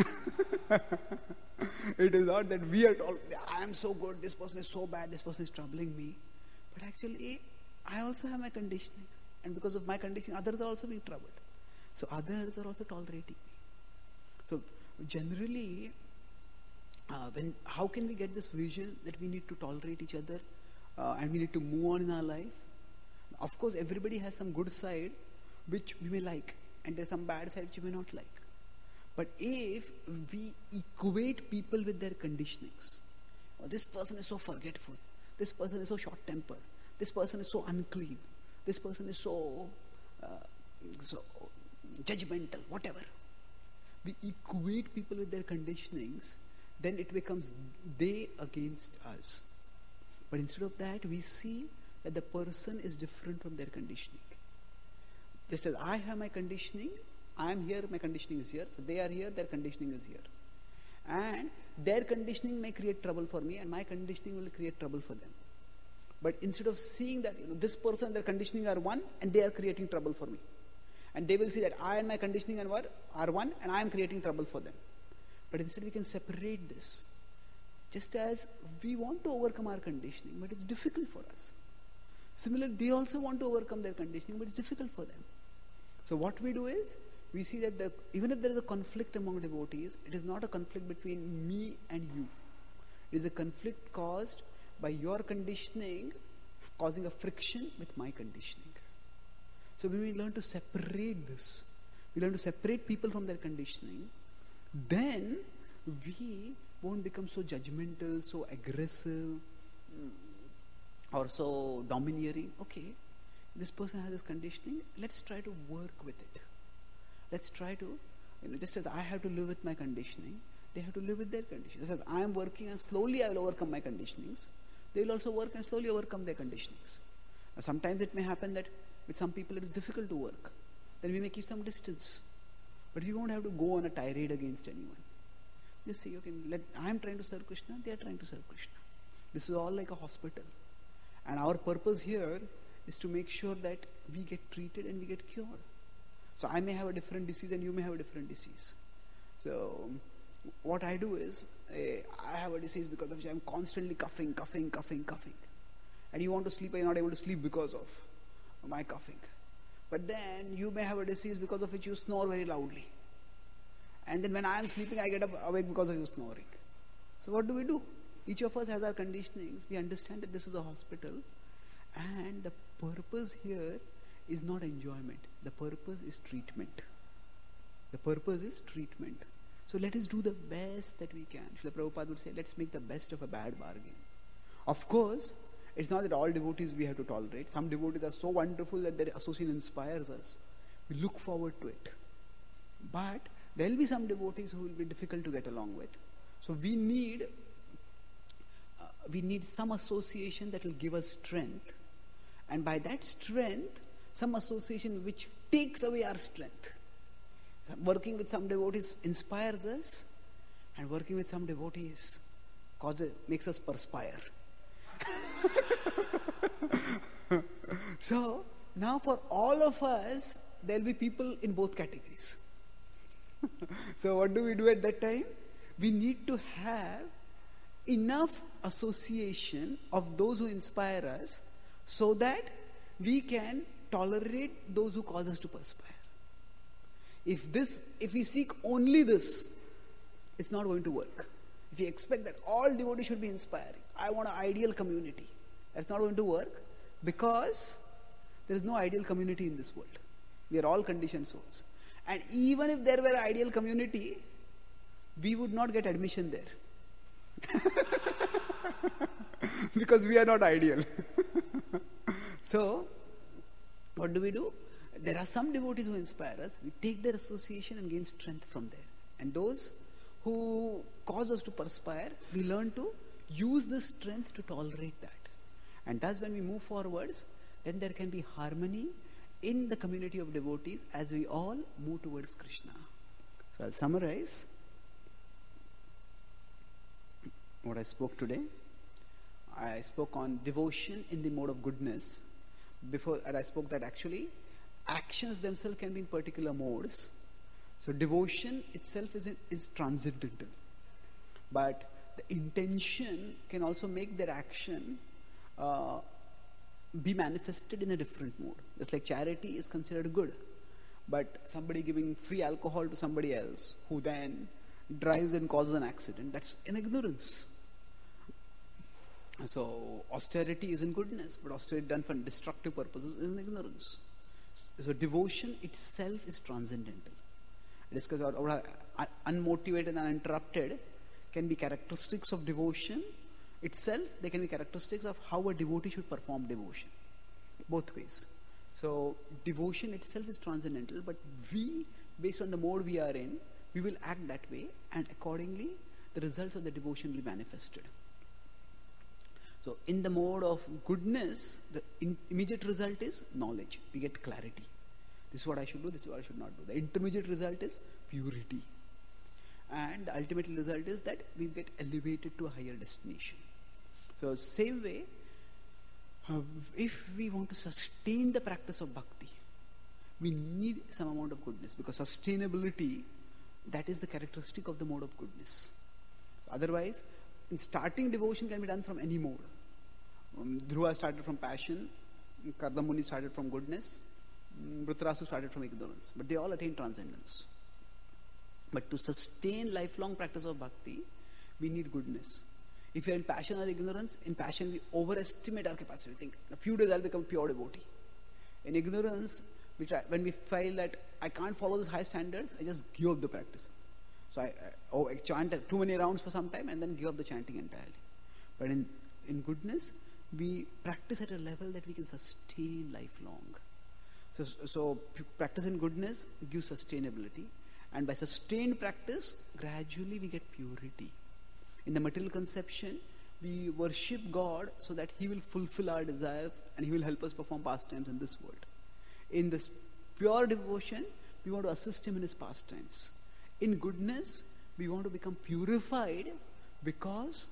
It is not that we are tol- I am so good, this person is so bad, this person is troubling me. But actually, I also have my conditionings. And because of my conditioning, others are also being troubled. So others are also tolerating me. So generally, uh, when how can we get this vision that we need to tolerate each other? Uh, and we need to move on in our life. Of course, everybody has some good side which we may like, and there's some bad side which we may not like. But if we equate people with their conditionings, oh, this person is so forgetful, this person is so short-tempered, this person is so unclean, this person is so, uh, so judgmental, whatever. We equate people with their conditionings, then it becomes they against us. But instead of that, we see that the person is different from their conditioning. Just as I have my conditioning, I am here, my conditioning is here. So they are here, their conditioning is here. And their conditioning may create trouble for me, and my conditioning will create trouble for them. But instead of seeing that, you know, this person and their conditioning are one, and they are creating trouble for me. And they will see that I and my conditioning are one, and I am creating trouble for them. But instead we can separate this. Just as we want to overcome our conditioning, but it's difficult for us. Similarly, they also want to overcome their conditioning, but it's difficult for them. So what we do is, we see that the, even if there is a conflict among devotees, it is not a conflict between me and you. It is a conflict caused by your conditioning causing a friction with my conditioning. So when we learn to separate this, we learn to separate people from their conditioning, then we won't become so judgmental, so aggressive, or so domineering. Okay, this person has this conditioning, let's try to work with it. Let's try to, you know, just as I have to live with my conditioning, they have to live with their conditioning. Just as I am working and slowly I will overcome my conditionings, they will also work and slowly overcome their conditionings. Now, sometimes it may happen that with some people it is difficult to work. Then we may keep some distance. But we won't have to go on a tirade against anyone. Just say, okay, let, I am trying to serve Krishna, they are trying to serve Krishna. This is all like a hospital. And our purpose here is to make sure that we get treated and we get cured. So I may have a different disease and you may have a different disease. So what I do is, eh, I have a disease because of which I am constantly coughing, coughing, coughing, coughing. And you want to sleep and you're not able to sleep because of my coughing. But then you may have a disease because of which you snore very loudly. And then when I am sleeping, I get up awake because of you snoring. So what do we do? Each of us has our conditionings. We understand that this is a hospital. And the purpose here is not enjoyment. The purpose is treatment. The purpose is treatment. So let us do the best that we can. Srila Prabhupada would say, let's make the best of a bad bargain. Of course, it's not that all devotees we have to tolerate. Some devotees are so wonderful that their association inspires us. We look forward to it. But there will be some devotees who will be difficult to get along with. So we need uh, we need some association that will give us strength. And by that strength, some association which takes away our strength. Working with some devotees inspires us, and working with some devotees causes, makes us perspire. So now for all of us, there will be people in both categories. So what do we do at that time? We need to have enough association of those who inspire us so that we can tolerate those who cause us to perspire. If this, if we seek only this, it's not going to work. If we expect that all devotees should be inspiring, I want an ideal community, that's not going to work, because there is no ideal community in this world. We are all conditioned souls. And even if there were an ideal community, we would not get admission there. Because we are not ideal. So, what do we do? There are some devotees who inspire us. We take their association and gain strength from there. And those who cause us to perspire, we learn to use this strength to tolerate that. And thus when we move forwards, then there can be harmony in the community of devotees as we all move towards Krishna. So I'll summarize what I spoke today. I spoke on devotion in the mode of goodness. Before that I spoke that actually actions themselves can be in particular modes. So devotion itself is, is transcendental. But the intention can also make their action uh, be manifested in a different mode. Just like charity is considered good, but somebody giving free alcohol to somebody else who then drives and causes an accident, that's in ignorance. So austerity is in goodness, but austerity done for destructive purposes is in ignorance. So devotion itself is transcendental. Discuss about uh, unmotivated and uninterrupted can be characteristics of devotion itself. They can be characteristics of how a devotee should perform devotion. Both ways. So devotion itself is transcendental, but we, based on the mode we are in, we will act that way, and accordingly the results of the devotion will be manifested. So in the mode of goodness, the in immediate result is knowledge. We get clarity. This is what I should do, this is what I should not do. The intermediate result is purity. And the ultimate result is that we get elevated to a higher destination. So same way, uh, if we want to sustain the practice of bhakti, we need some amount of goodness, because sustainability, that is the characteristic of the mode of goodness. Otherwise, in starting devotion can be done from any mode. Um, Dhruva started from passion, Kardamuni started from goodness, um, Dhritarashtra started from ignorance, but they all attain transcendence. But to sustain lifelong practice of bhakti, we need goodness. If we are in passion or ignorance, in passion we overestimate our capacity. We think, in a few days I'll become pure devotee. In ignorance, we try, when we feel that I can't follow these high standards, I just give up the practice. So So I, I, oh, I chant too many rounds for some time and then give up the chanting entirely. But in, in goodness, we practice at a level that we can sustain lifelong. So, so practice in goodness gives sustainability. And by sustained practice, gradually we get purity. In the material conception, we worship God so that He will fulfill our desires and He will help us perform pastimes in this world. In this pure devotion, we want to assist Him in His pastimes. In goodness, we want to become purified because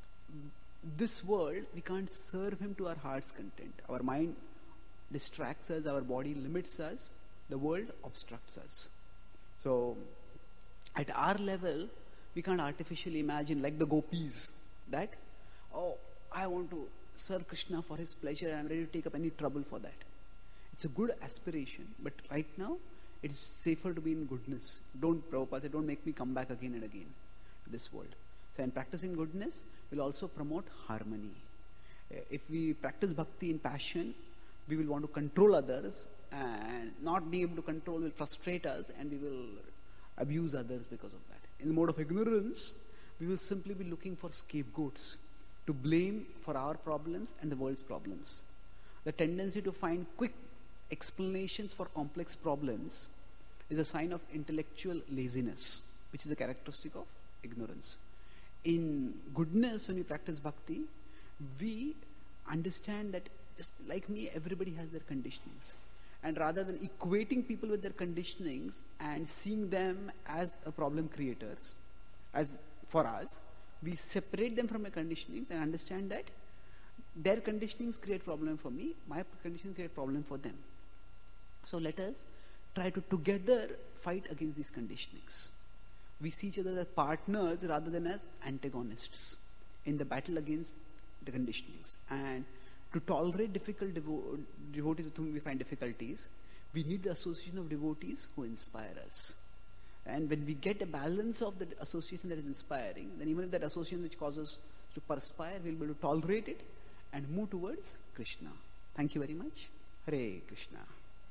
this world, we can't serve Him to our heart's content. Our mind distracts us, our body limits us, the world obstructs us. So, at our level, we can't artificially imagine, like the gopis, that, oh, I want to serve Krishna for His pleasure and I'm ready to take up any trouble for that. It's a good aspiration, but right now, it's safer to be in goodness. Don't, Prabhupada said, don't make me come back again and again to this world. So, in practicing goodness, we'll also promote harmony. If we practice bhakti in passion, we will want to control others, and not being able to control will frustrate us, and we will abuse others because of that. In the mode of ignorance, we will simply be looking for scapegoats to blame for our problems and the world's problems. The tendency to find quick explanations for complex problems is a sign of intellectual laziness, which is a characteristic of ignorance. In goodness, when we practice bhakti, we understand that just like me, everybody has their conditionings. And rather than equating people with their conditionings and seeing them as a problem creators, as for us, we separate them from their conditionings and understand that their conditionings create problem for me, my conditionings create problem for them. So let us try to together fight against these conditionings. We see each other as partners rather than as antagonists in the battle against the conditionings. And to tolerate difficult devo- devotees with whom we find difficulties, we need the association of devotees who inspire us. And when we get a balance of the association that is inspiring, then even if that association which causes us to perspire, we'll be able to tolerate it and move towards Krishna. Thank you very much. Hare Krishna.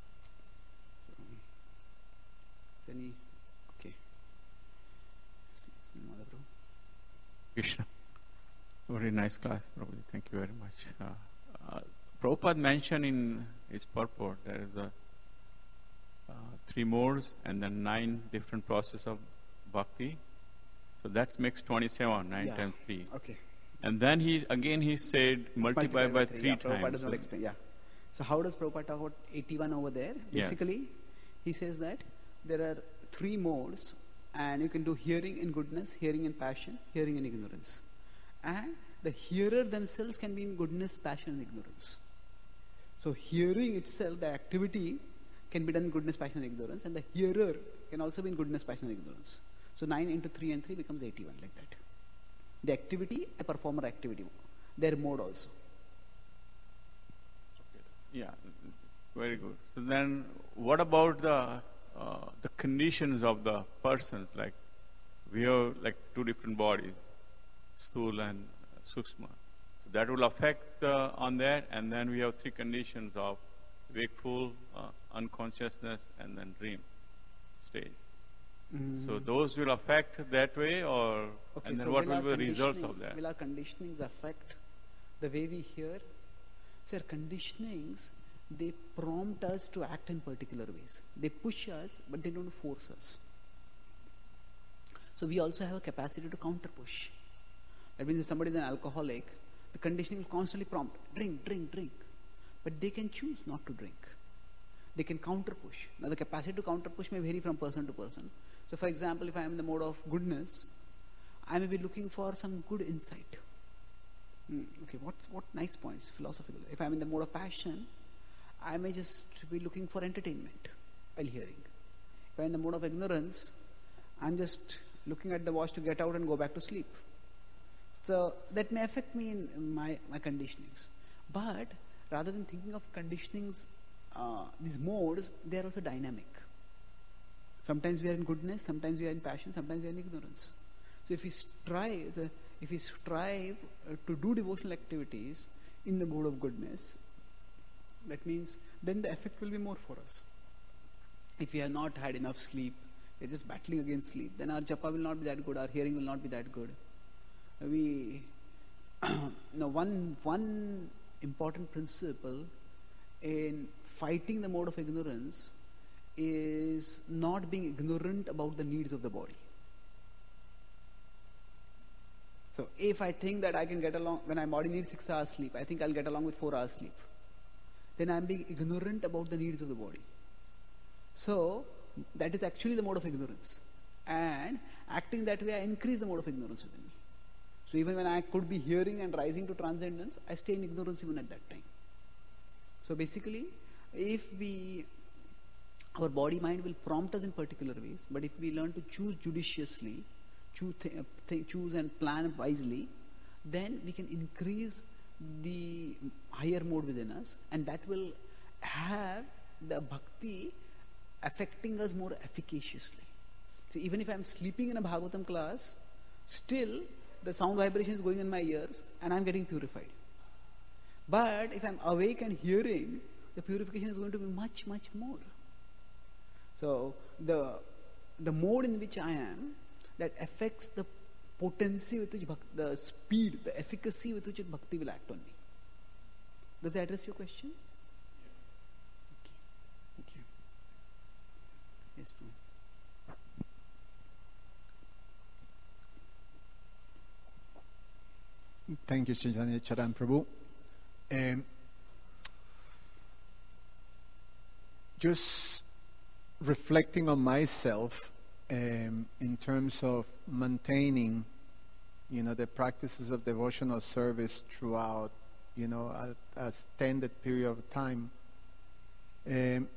So, any, okay. Krishna. Very nice class, Prabhuji. Thank you very much. Uh, uh, Prabhupada mentioned in his purport there is a uh, three modes and then nine different processes of bhakti. So that makes twenty-seven, nine yeah. times three. Okay. And then he again he said multiply by three, yeah, three Prabhupada times. does not explain. Yeah. So how does Prabhupada talk about eighty-one over there? Basically, yes. he says that there are three modes, and you can do hearing in goodness, hearing in passion, hearing in ignorance. And the hearer themselves can be in goodness, passion, and ignorance. So hearing itself, the activity, can be done in goodness, passion, and ignorance, and the hearer can also be in goodness, passion, and ignorance. So nine into three and three becomes eighty-one, like that. The activity, a performer activity, their mode also. Yeah, very good. So then, what about the uh, the conditions of the persons? Like we have like two different bodies, sthula and sukshma. So that will affect uh, on that, and then we have three conditions of wakeful, uh, unconsciousness, and then dream stage. Mm-hmm. So those will affect that way, or okay, and then so what will, will be the results of that? Will our conditionings affect the way we hear? So our conditionings, they prompt us to act in particular ways. They push us, but they don't force us. So we also have a capacity to counter push. That means if somebody is an alcoholic, the conditioning will constantly prompt, drink, drink, drink. But they can choose not to drink. They can counter push. Now the capacity to counter push may vary from person to person. So for example, if I am in the mode of goodness, I may be looking for some good insight. Hmm, okay, what, what nice points, philosophical. If I am in the mode of passion, I may just be looking for entertainment while hearing. If I am in the mode of ignorance, I am just looking at the watch to get out and go back to sleep. So that may affect me in my, my conditionings. But rather than thinking of conditionings, uh, these modes, they are also dynamic. Sometimes we are in goodness, sometimes we are in passion, sometimes we are in ignorance. So if we strive, the, if we strive uh, to do devotional activities in the mode of goodness, that means then the effect will be more for us. If we have not had enough sleep, we're just battling against sleep, then our japa will not be that good, our hearing will not be that good. We, now one, one important principle in fighting the mode of ignorance is not being ignorant about the needs of the body. So if I think that I can get along, when my body needs six hours sleep, I think I'll get along with four hours sleep, then I'm being ignorant about the needs of the body. So that is actually the mode of ignorance. And acting that way, I increase the mode of ignorance within me. So even when I could be hearing and rising to transcendence, I stay in ignorance even at that time. So basically, if we, our body mind will prompt us in particular ways, but if we learn to choose judiciously, choose, th- th- choose and plan wisely, then we can increase the higher mode within us, and that will have the bhakti affecting us more efficaciously. See, even if I'm sleeping in a Bhagavatam class, still the sound vibration is going in my ears and I'm getting purified. But if I'm awake and hearing, the purification is going to be much, much more. So the the mode in which I am, that affects the potency with which bhakti, the speed, the efficacy with which bhakti will act on me. Does that address your question? Okay. Thank you. Yes, Prabhu. Thank you, Chaitanya Charan Prabhu. Um, just reflecting on myself um, in terms of maintaining, you know, the practices of devotional service throughout, you know, a, a extended period of time. Um,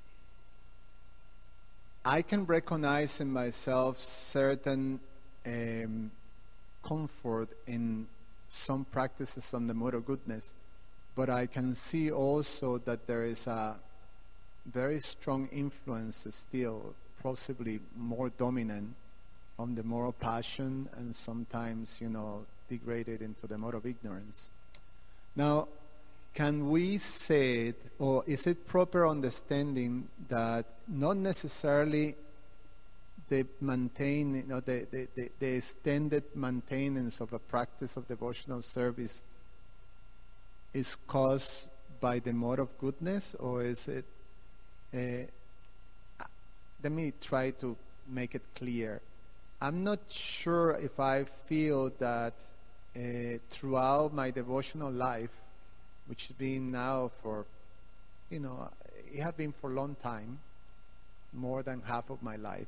I can recognize in myself certain um, comfort in some practices on the mode of goodness, but I can see also that there is a very strong influence still, possibly more dominant, on the mode of passion, and sometimes, you know, degraded into the mode of ignorance. Now, can we say it, or is it proper understanding that not necessarily the maintain, you know, the, the, the, the extended maintenance of a practice of devotional service is caused by the mode of goodness, or is it, uh, let me try to make it clear. I'm not sure if I feel that uh, throughout my devotional life, which has been now for, you know, it has been for a long time, more than half of my life,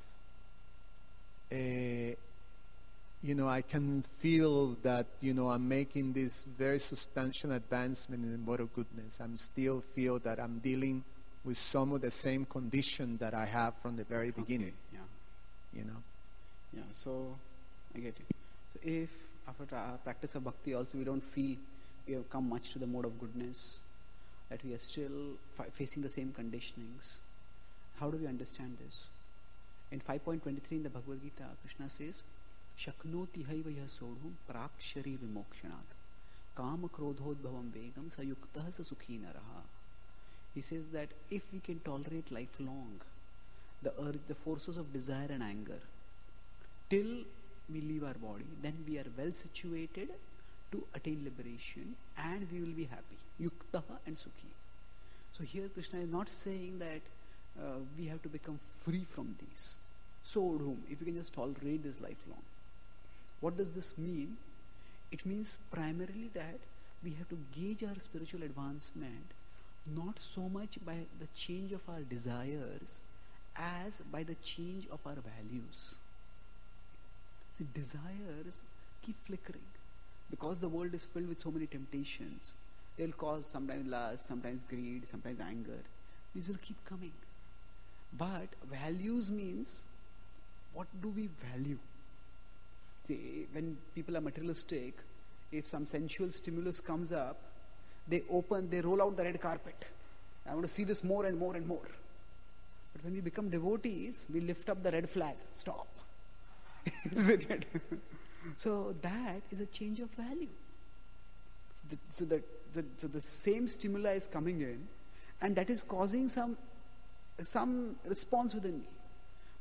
Uh, you know, I can feel that, you know, I'm making this very substantial advancement in the mode of goodness. I'm still feel that I'm dealing with some of the same condition that I have from the very beginning. Okay, yeah. You know? Yeah, so I get it. So if after our practice of bhakti also we don't feel we have come much to the mode of goodness, that we are still fi- facing the same conditionings, how do we understand this? In five point twenty-three in the Bhagavad Gita, Krishna says, Shaknoti haiva yah sodhum prakshari vimokshanat kama krodhodbhavam vegam sayuktah sa sukhi naraha. He says that if we can tolerate lifelong the urge, the forces of desire and anger till we leave our body, then we are well situated to attain liberation and we will be happy. Yukta and sukhi. So here Krishna is not saying that uh, we have to become free from these. So, whom, if we can just tolerate this lifelong. What does this mean? It means primarily that we have to gauge our spiritual advancement not so much by the change of our desires as by the change of our values. See, desires keep flickering. Because the world is filled with so many temptations, they will cause sometimes lust, sometimes greed, sometimes anger. These will keep coming. But values means, what do we value? See, when people are materialistic, if some sensual stimulus comes up, they open, they roll out the red carpet. I want to see this more and more and more. But when we become devotees, we lift up the red flag. Stop. Isn't it? So that is a change of value. So the, so, that, the, so the same stimuli is coming in, and that is causing some some response within me.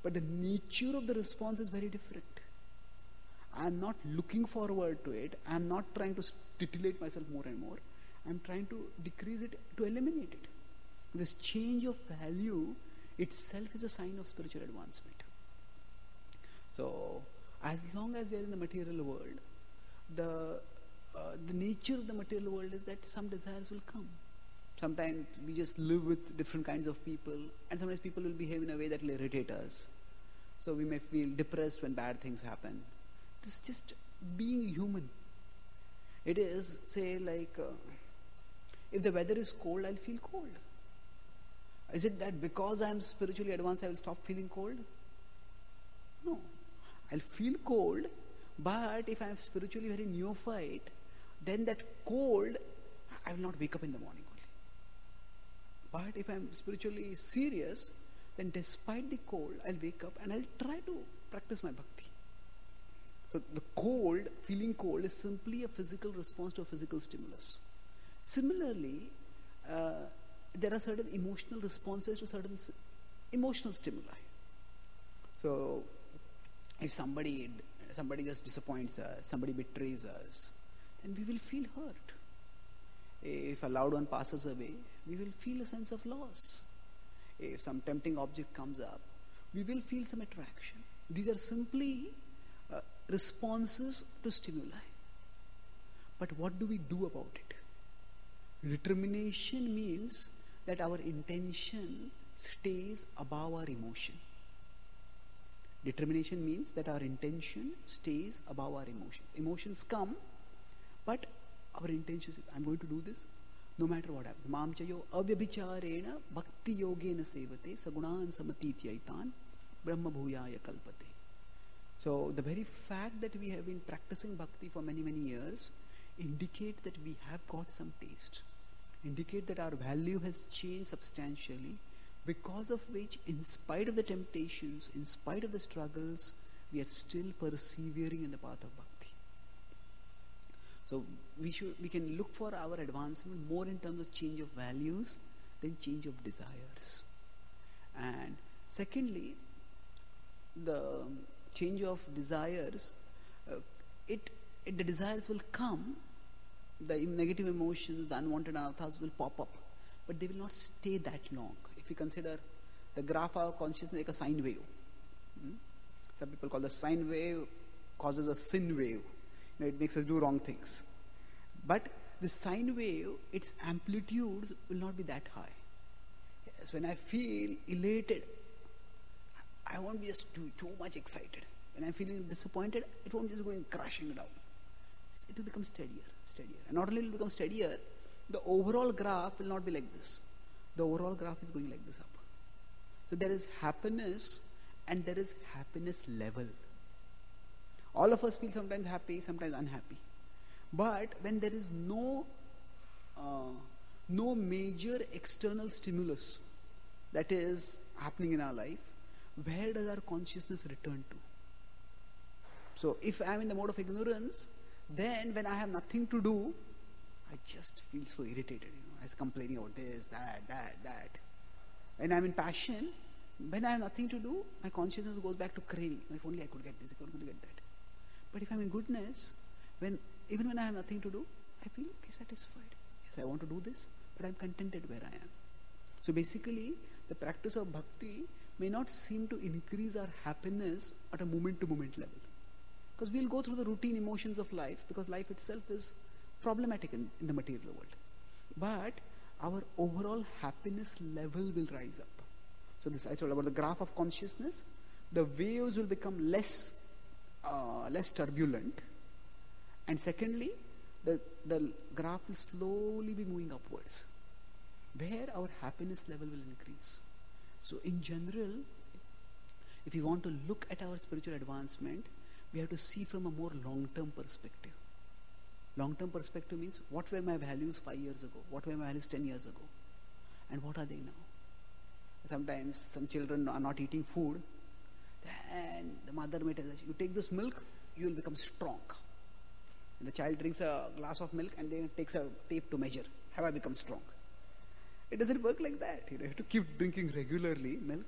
but the nature of the response is very different. I'm not looking forward to it. I'm not trying to titillate myself more and more. I'm trying to decrease it, to eliminate it. This change of value itself is a sign of spiritual advancement. So, as long as we are in the material world, the uh, the nature of the material world is that some desires will come. Sometimes we just live with different kinds of people, and sometimes people will behave in a way that will irritate us. So we may feel depressed when bad things happen. This is just being human. It is, say, like, uh, if the weather is cold, I'll feel cold. Is it that because I'm spiritually advanced, I will stop feeling cold? No. I'll feel cold, but if I'm spiritually very neophyte, then that cold, I will not wake up in the morning only. But if I'm spiritually serious, then despite the cold, I'll wake up and I'll try to practice my bhakti. So the cold, feeling cold, is simply a physical response to a physical stimulus. Similarly, uh, there are certain emotional responses to certain s- emotional stimuli. So, if somebody somebody just disappoints us, somebody betrays us, then we will feel hurt. If a loved one passes away, we will feel a sense of loss. If some tempting object comes up, we will feel some attraction. These are simply uh, responses to stimuli. But what do we do about it? Determination means that our intention stays above our emotion. Determination means that our intention stays above our emotions. Emotions come, but our intention is, I'm going to do this no matter what happens. Mam chayo avyabhicharena bhakti yogena sevate sagunan samatityaitan brahma bhuyaya kalpate. So the very fact that we have been practicing bhakti for many, many years indicates that we have got some taste. Indicate that our value has changed substantially, because of which, in spite of the temptations, in spite of the struggles, we are still persevering in the path of bhakti. So we should we can look for our advancement more in terms of change of values than change of desires. And secondly, the change of desires, uh, it, it the desires will come. The negative emotions, the unwanted anarthas will pop up, but they will not stay that long. If you consider the graph of consciousness like a sine wave, hmm? Some people call the sine wave causes a sin wave. You know, it makes us do wrong things. But the sine wave, its amplitudes will not be that high. Yes, when I feel elated, I won't be just too, too much excited. When I'm feeling disappointed, it won't just go crashing down. It will become steadier, steadier. And not only will it become steadier, the overall graph will not be like this. The overall graph is going like this up. So there is happiness and there is happiness level. All of us feel sometimes happy, sometimes unhappy. But when there is no, uh, no major external stimulus that is happening in our life, where does our consciousness return to? So if I am in the mode of ignorance, then when I have nothing to do, I just feel so irritated. You know, I was complaining about this, that, that, that. When I'm in passion, when I have nothing to do, my consciousness goes back to craving. If only I could get this, I could get that. But if I'm in goodness, when even when I have nothing to do, I feel okay, satisfied. Yes, I want to do this, but I'm contented where I am. So basically, the practice of bhakti may not seem to increase our happiness at a moment-to-moment level. Because we'll go through the routine emotions of life, because life itself is problematic in, in the material world. But our overall happiness level will rise up. So this I told about the graph of consciousness. The waves will become less, uh, less turbulent. And secondly, the, the graph will slowly be moving upwards, where our happiness level will increase. So in general, if you want to look at our spiritual advancement, we have to see from a more long-term perspective. Long-term perspective means, what were my values five years ago? What were my values ten years ago? And what are they now? Sometimes some children are not eating food, and the mother may tell us, you take this milk, you will become strong. And the child drinks a glass of milk and then takes a tape to measure, have I become strong? It doesn't work like that. You know, you have to keep drinking regularly milk,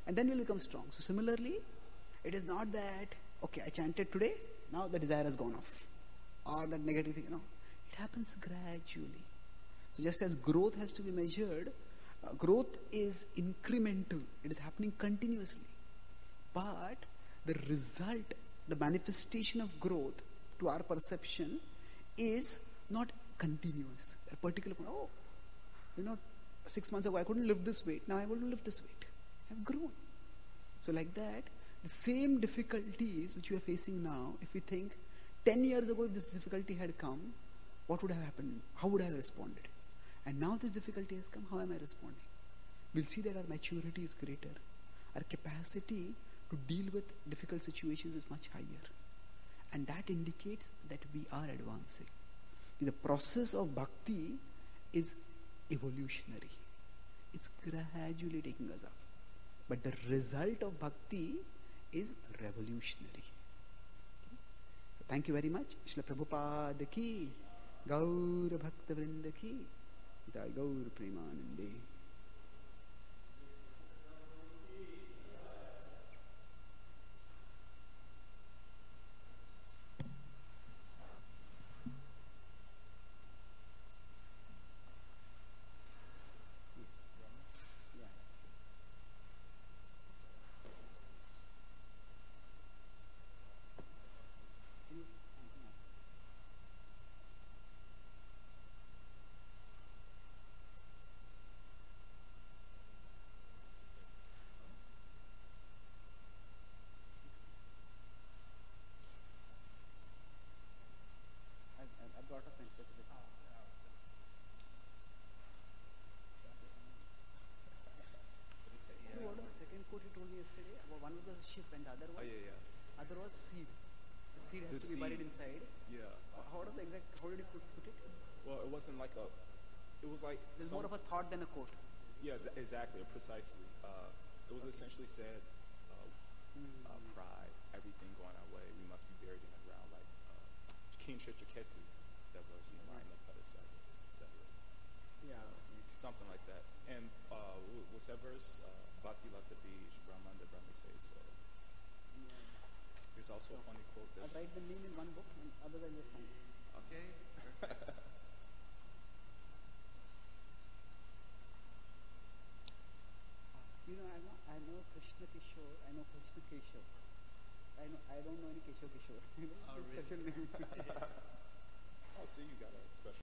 And then we'll become strong. So similarly, it is not that, okay, I chanted today, now the desire has gone off. Or that negative thing, you know. It happens gradually. So just as growth has to be measured, uh, growth is incremental. It is happening continuously. But the result, the manifestation of growth to our perception is not continuous. A particular, oh, you know, six months ago I couldn't lift this weight. Now I'm able to lift this weight. I've grown. So like that, the same difficulties which we are facing now, if we think ten years ago if this difficulty had come, what would have happened? How would I have responded? And now this difficulty has come, how am I responding? We'll see that our maturity is greater. Our capacity to deal with difficult situations is much higher. And that indicates that we are advancing. The process of bhakti is evolutionary. It's gradually taking us up. But the result of bhakti is revolutionary. So thank you very much. Srila Prabhupada ki, Gaur Bhakta Vrinda ki, Jai Gaur Premanande. And the other was, Oh, yeah, yeah. other was seed. The seed has The to be buried seed. inside. Yeah. How, how was the exact? How did you put, put it? Well, it wasn't like a. It was like. There's some- more of a thought than a quote. Yeah, exa- exactly, precisely. Uh, it was essentially said, uh, uh, pride, everything going our way, we must be buried in the ground, like uh, King Chitraketu, that was in the line of Padasari, et cetera. Yeah. Something like that. And uh, wh- what's that verse? Uh, Bhakti Lakta Bij, Brahmanda Brahma say so. There's also a funny quote I'll that's. write the name in one book, and other than just sign. Okay. You know, I know, I know Krishna Kishore. I know Krishna Keshore. I know, I don't know any Keshore Kishore. You know, Oh, really? special name. Oh, see, you got a special.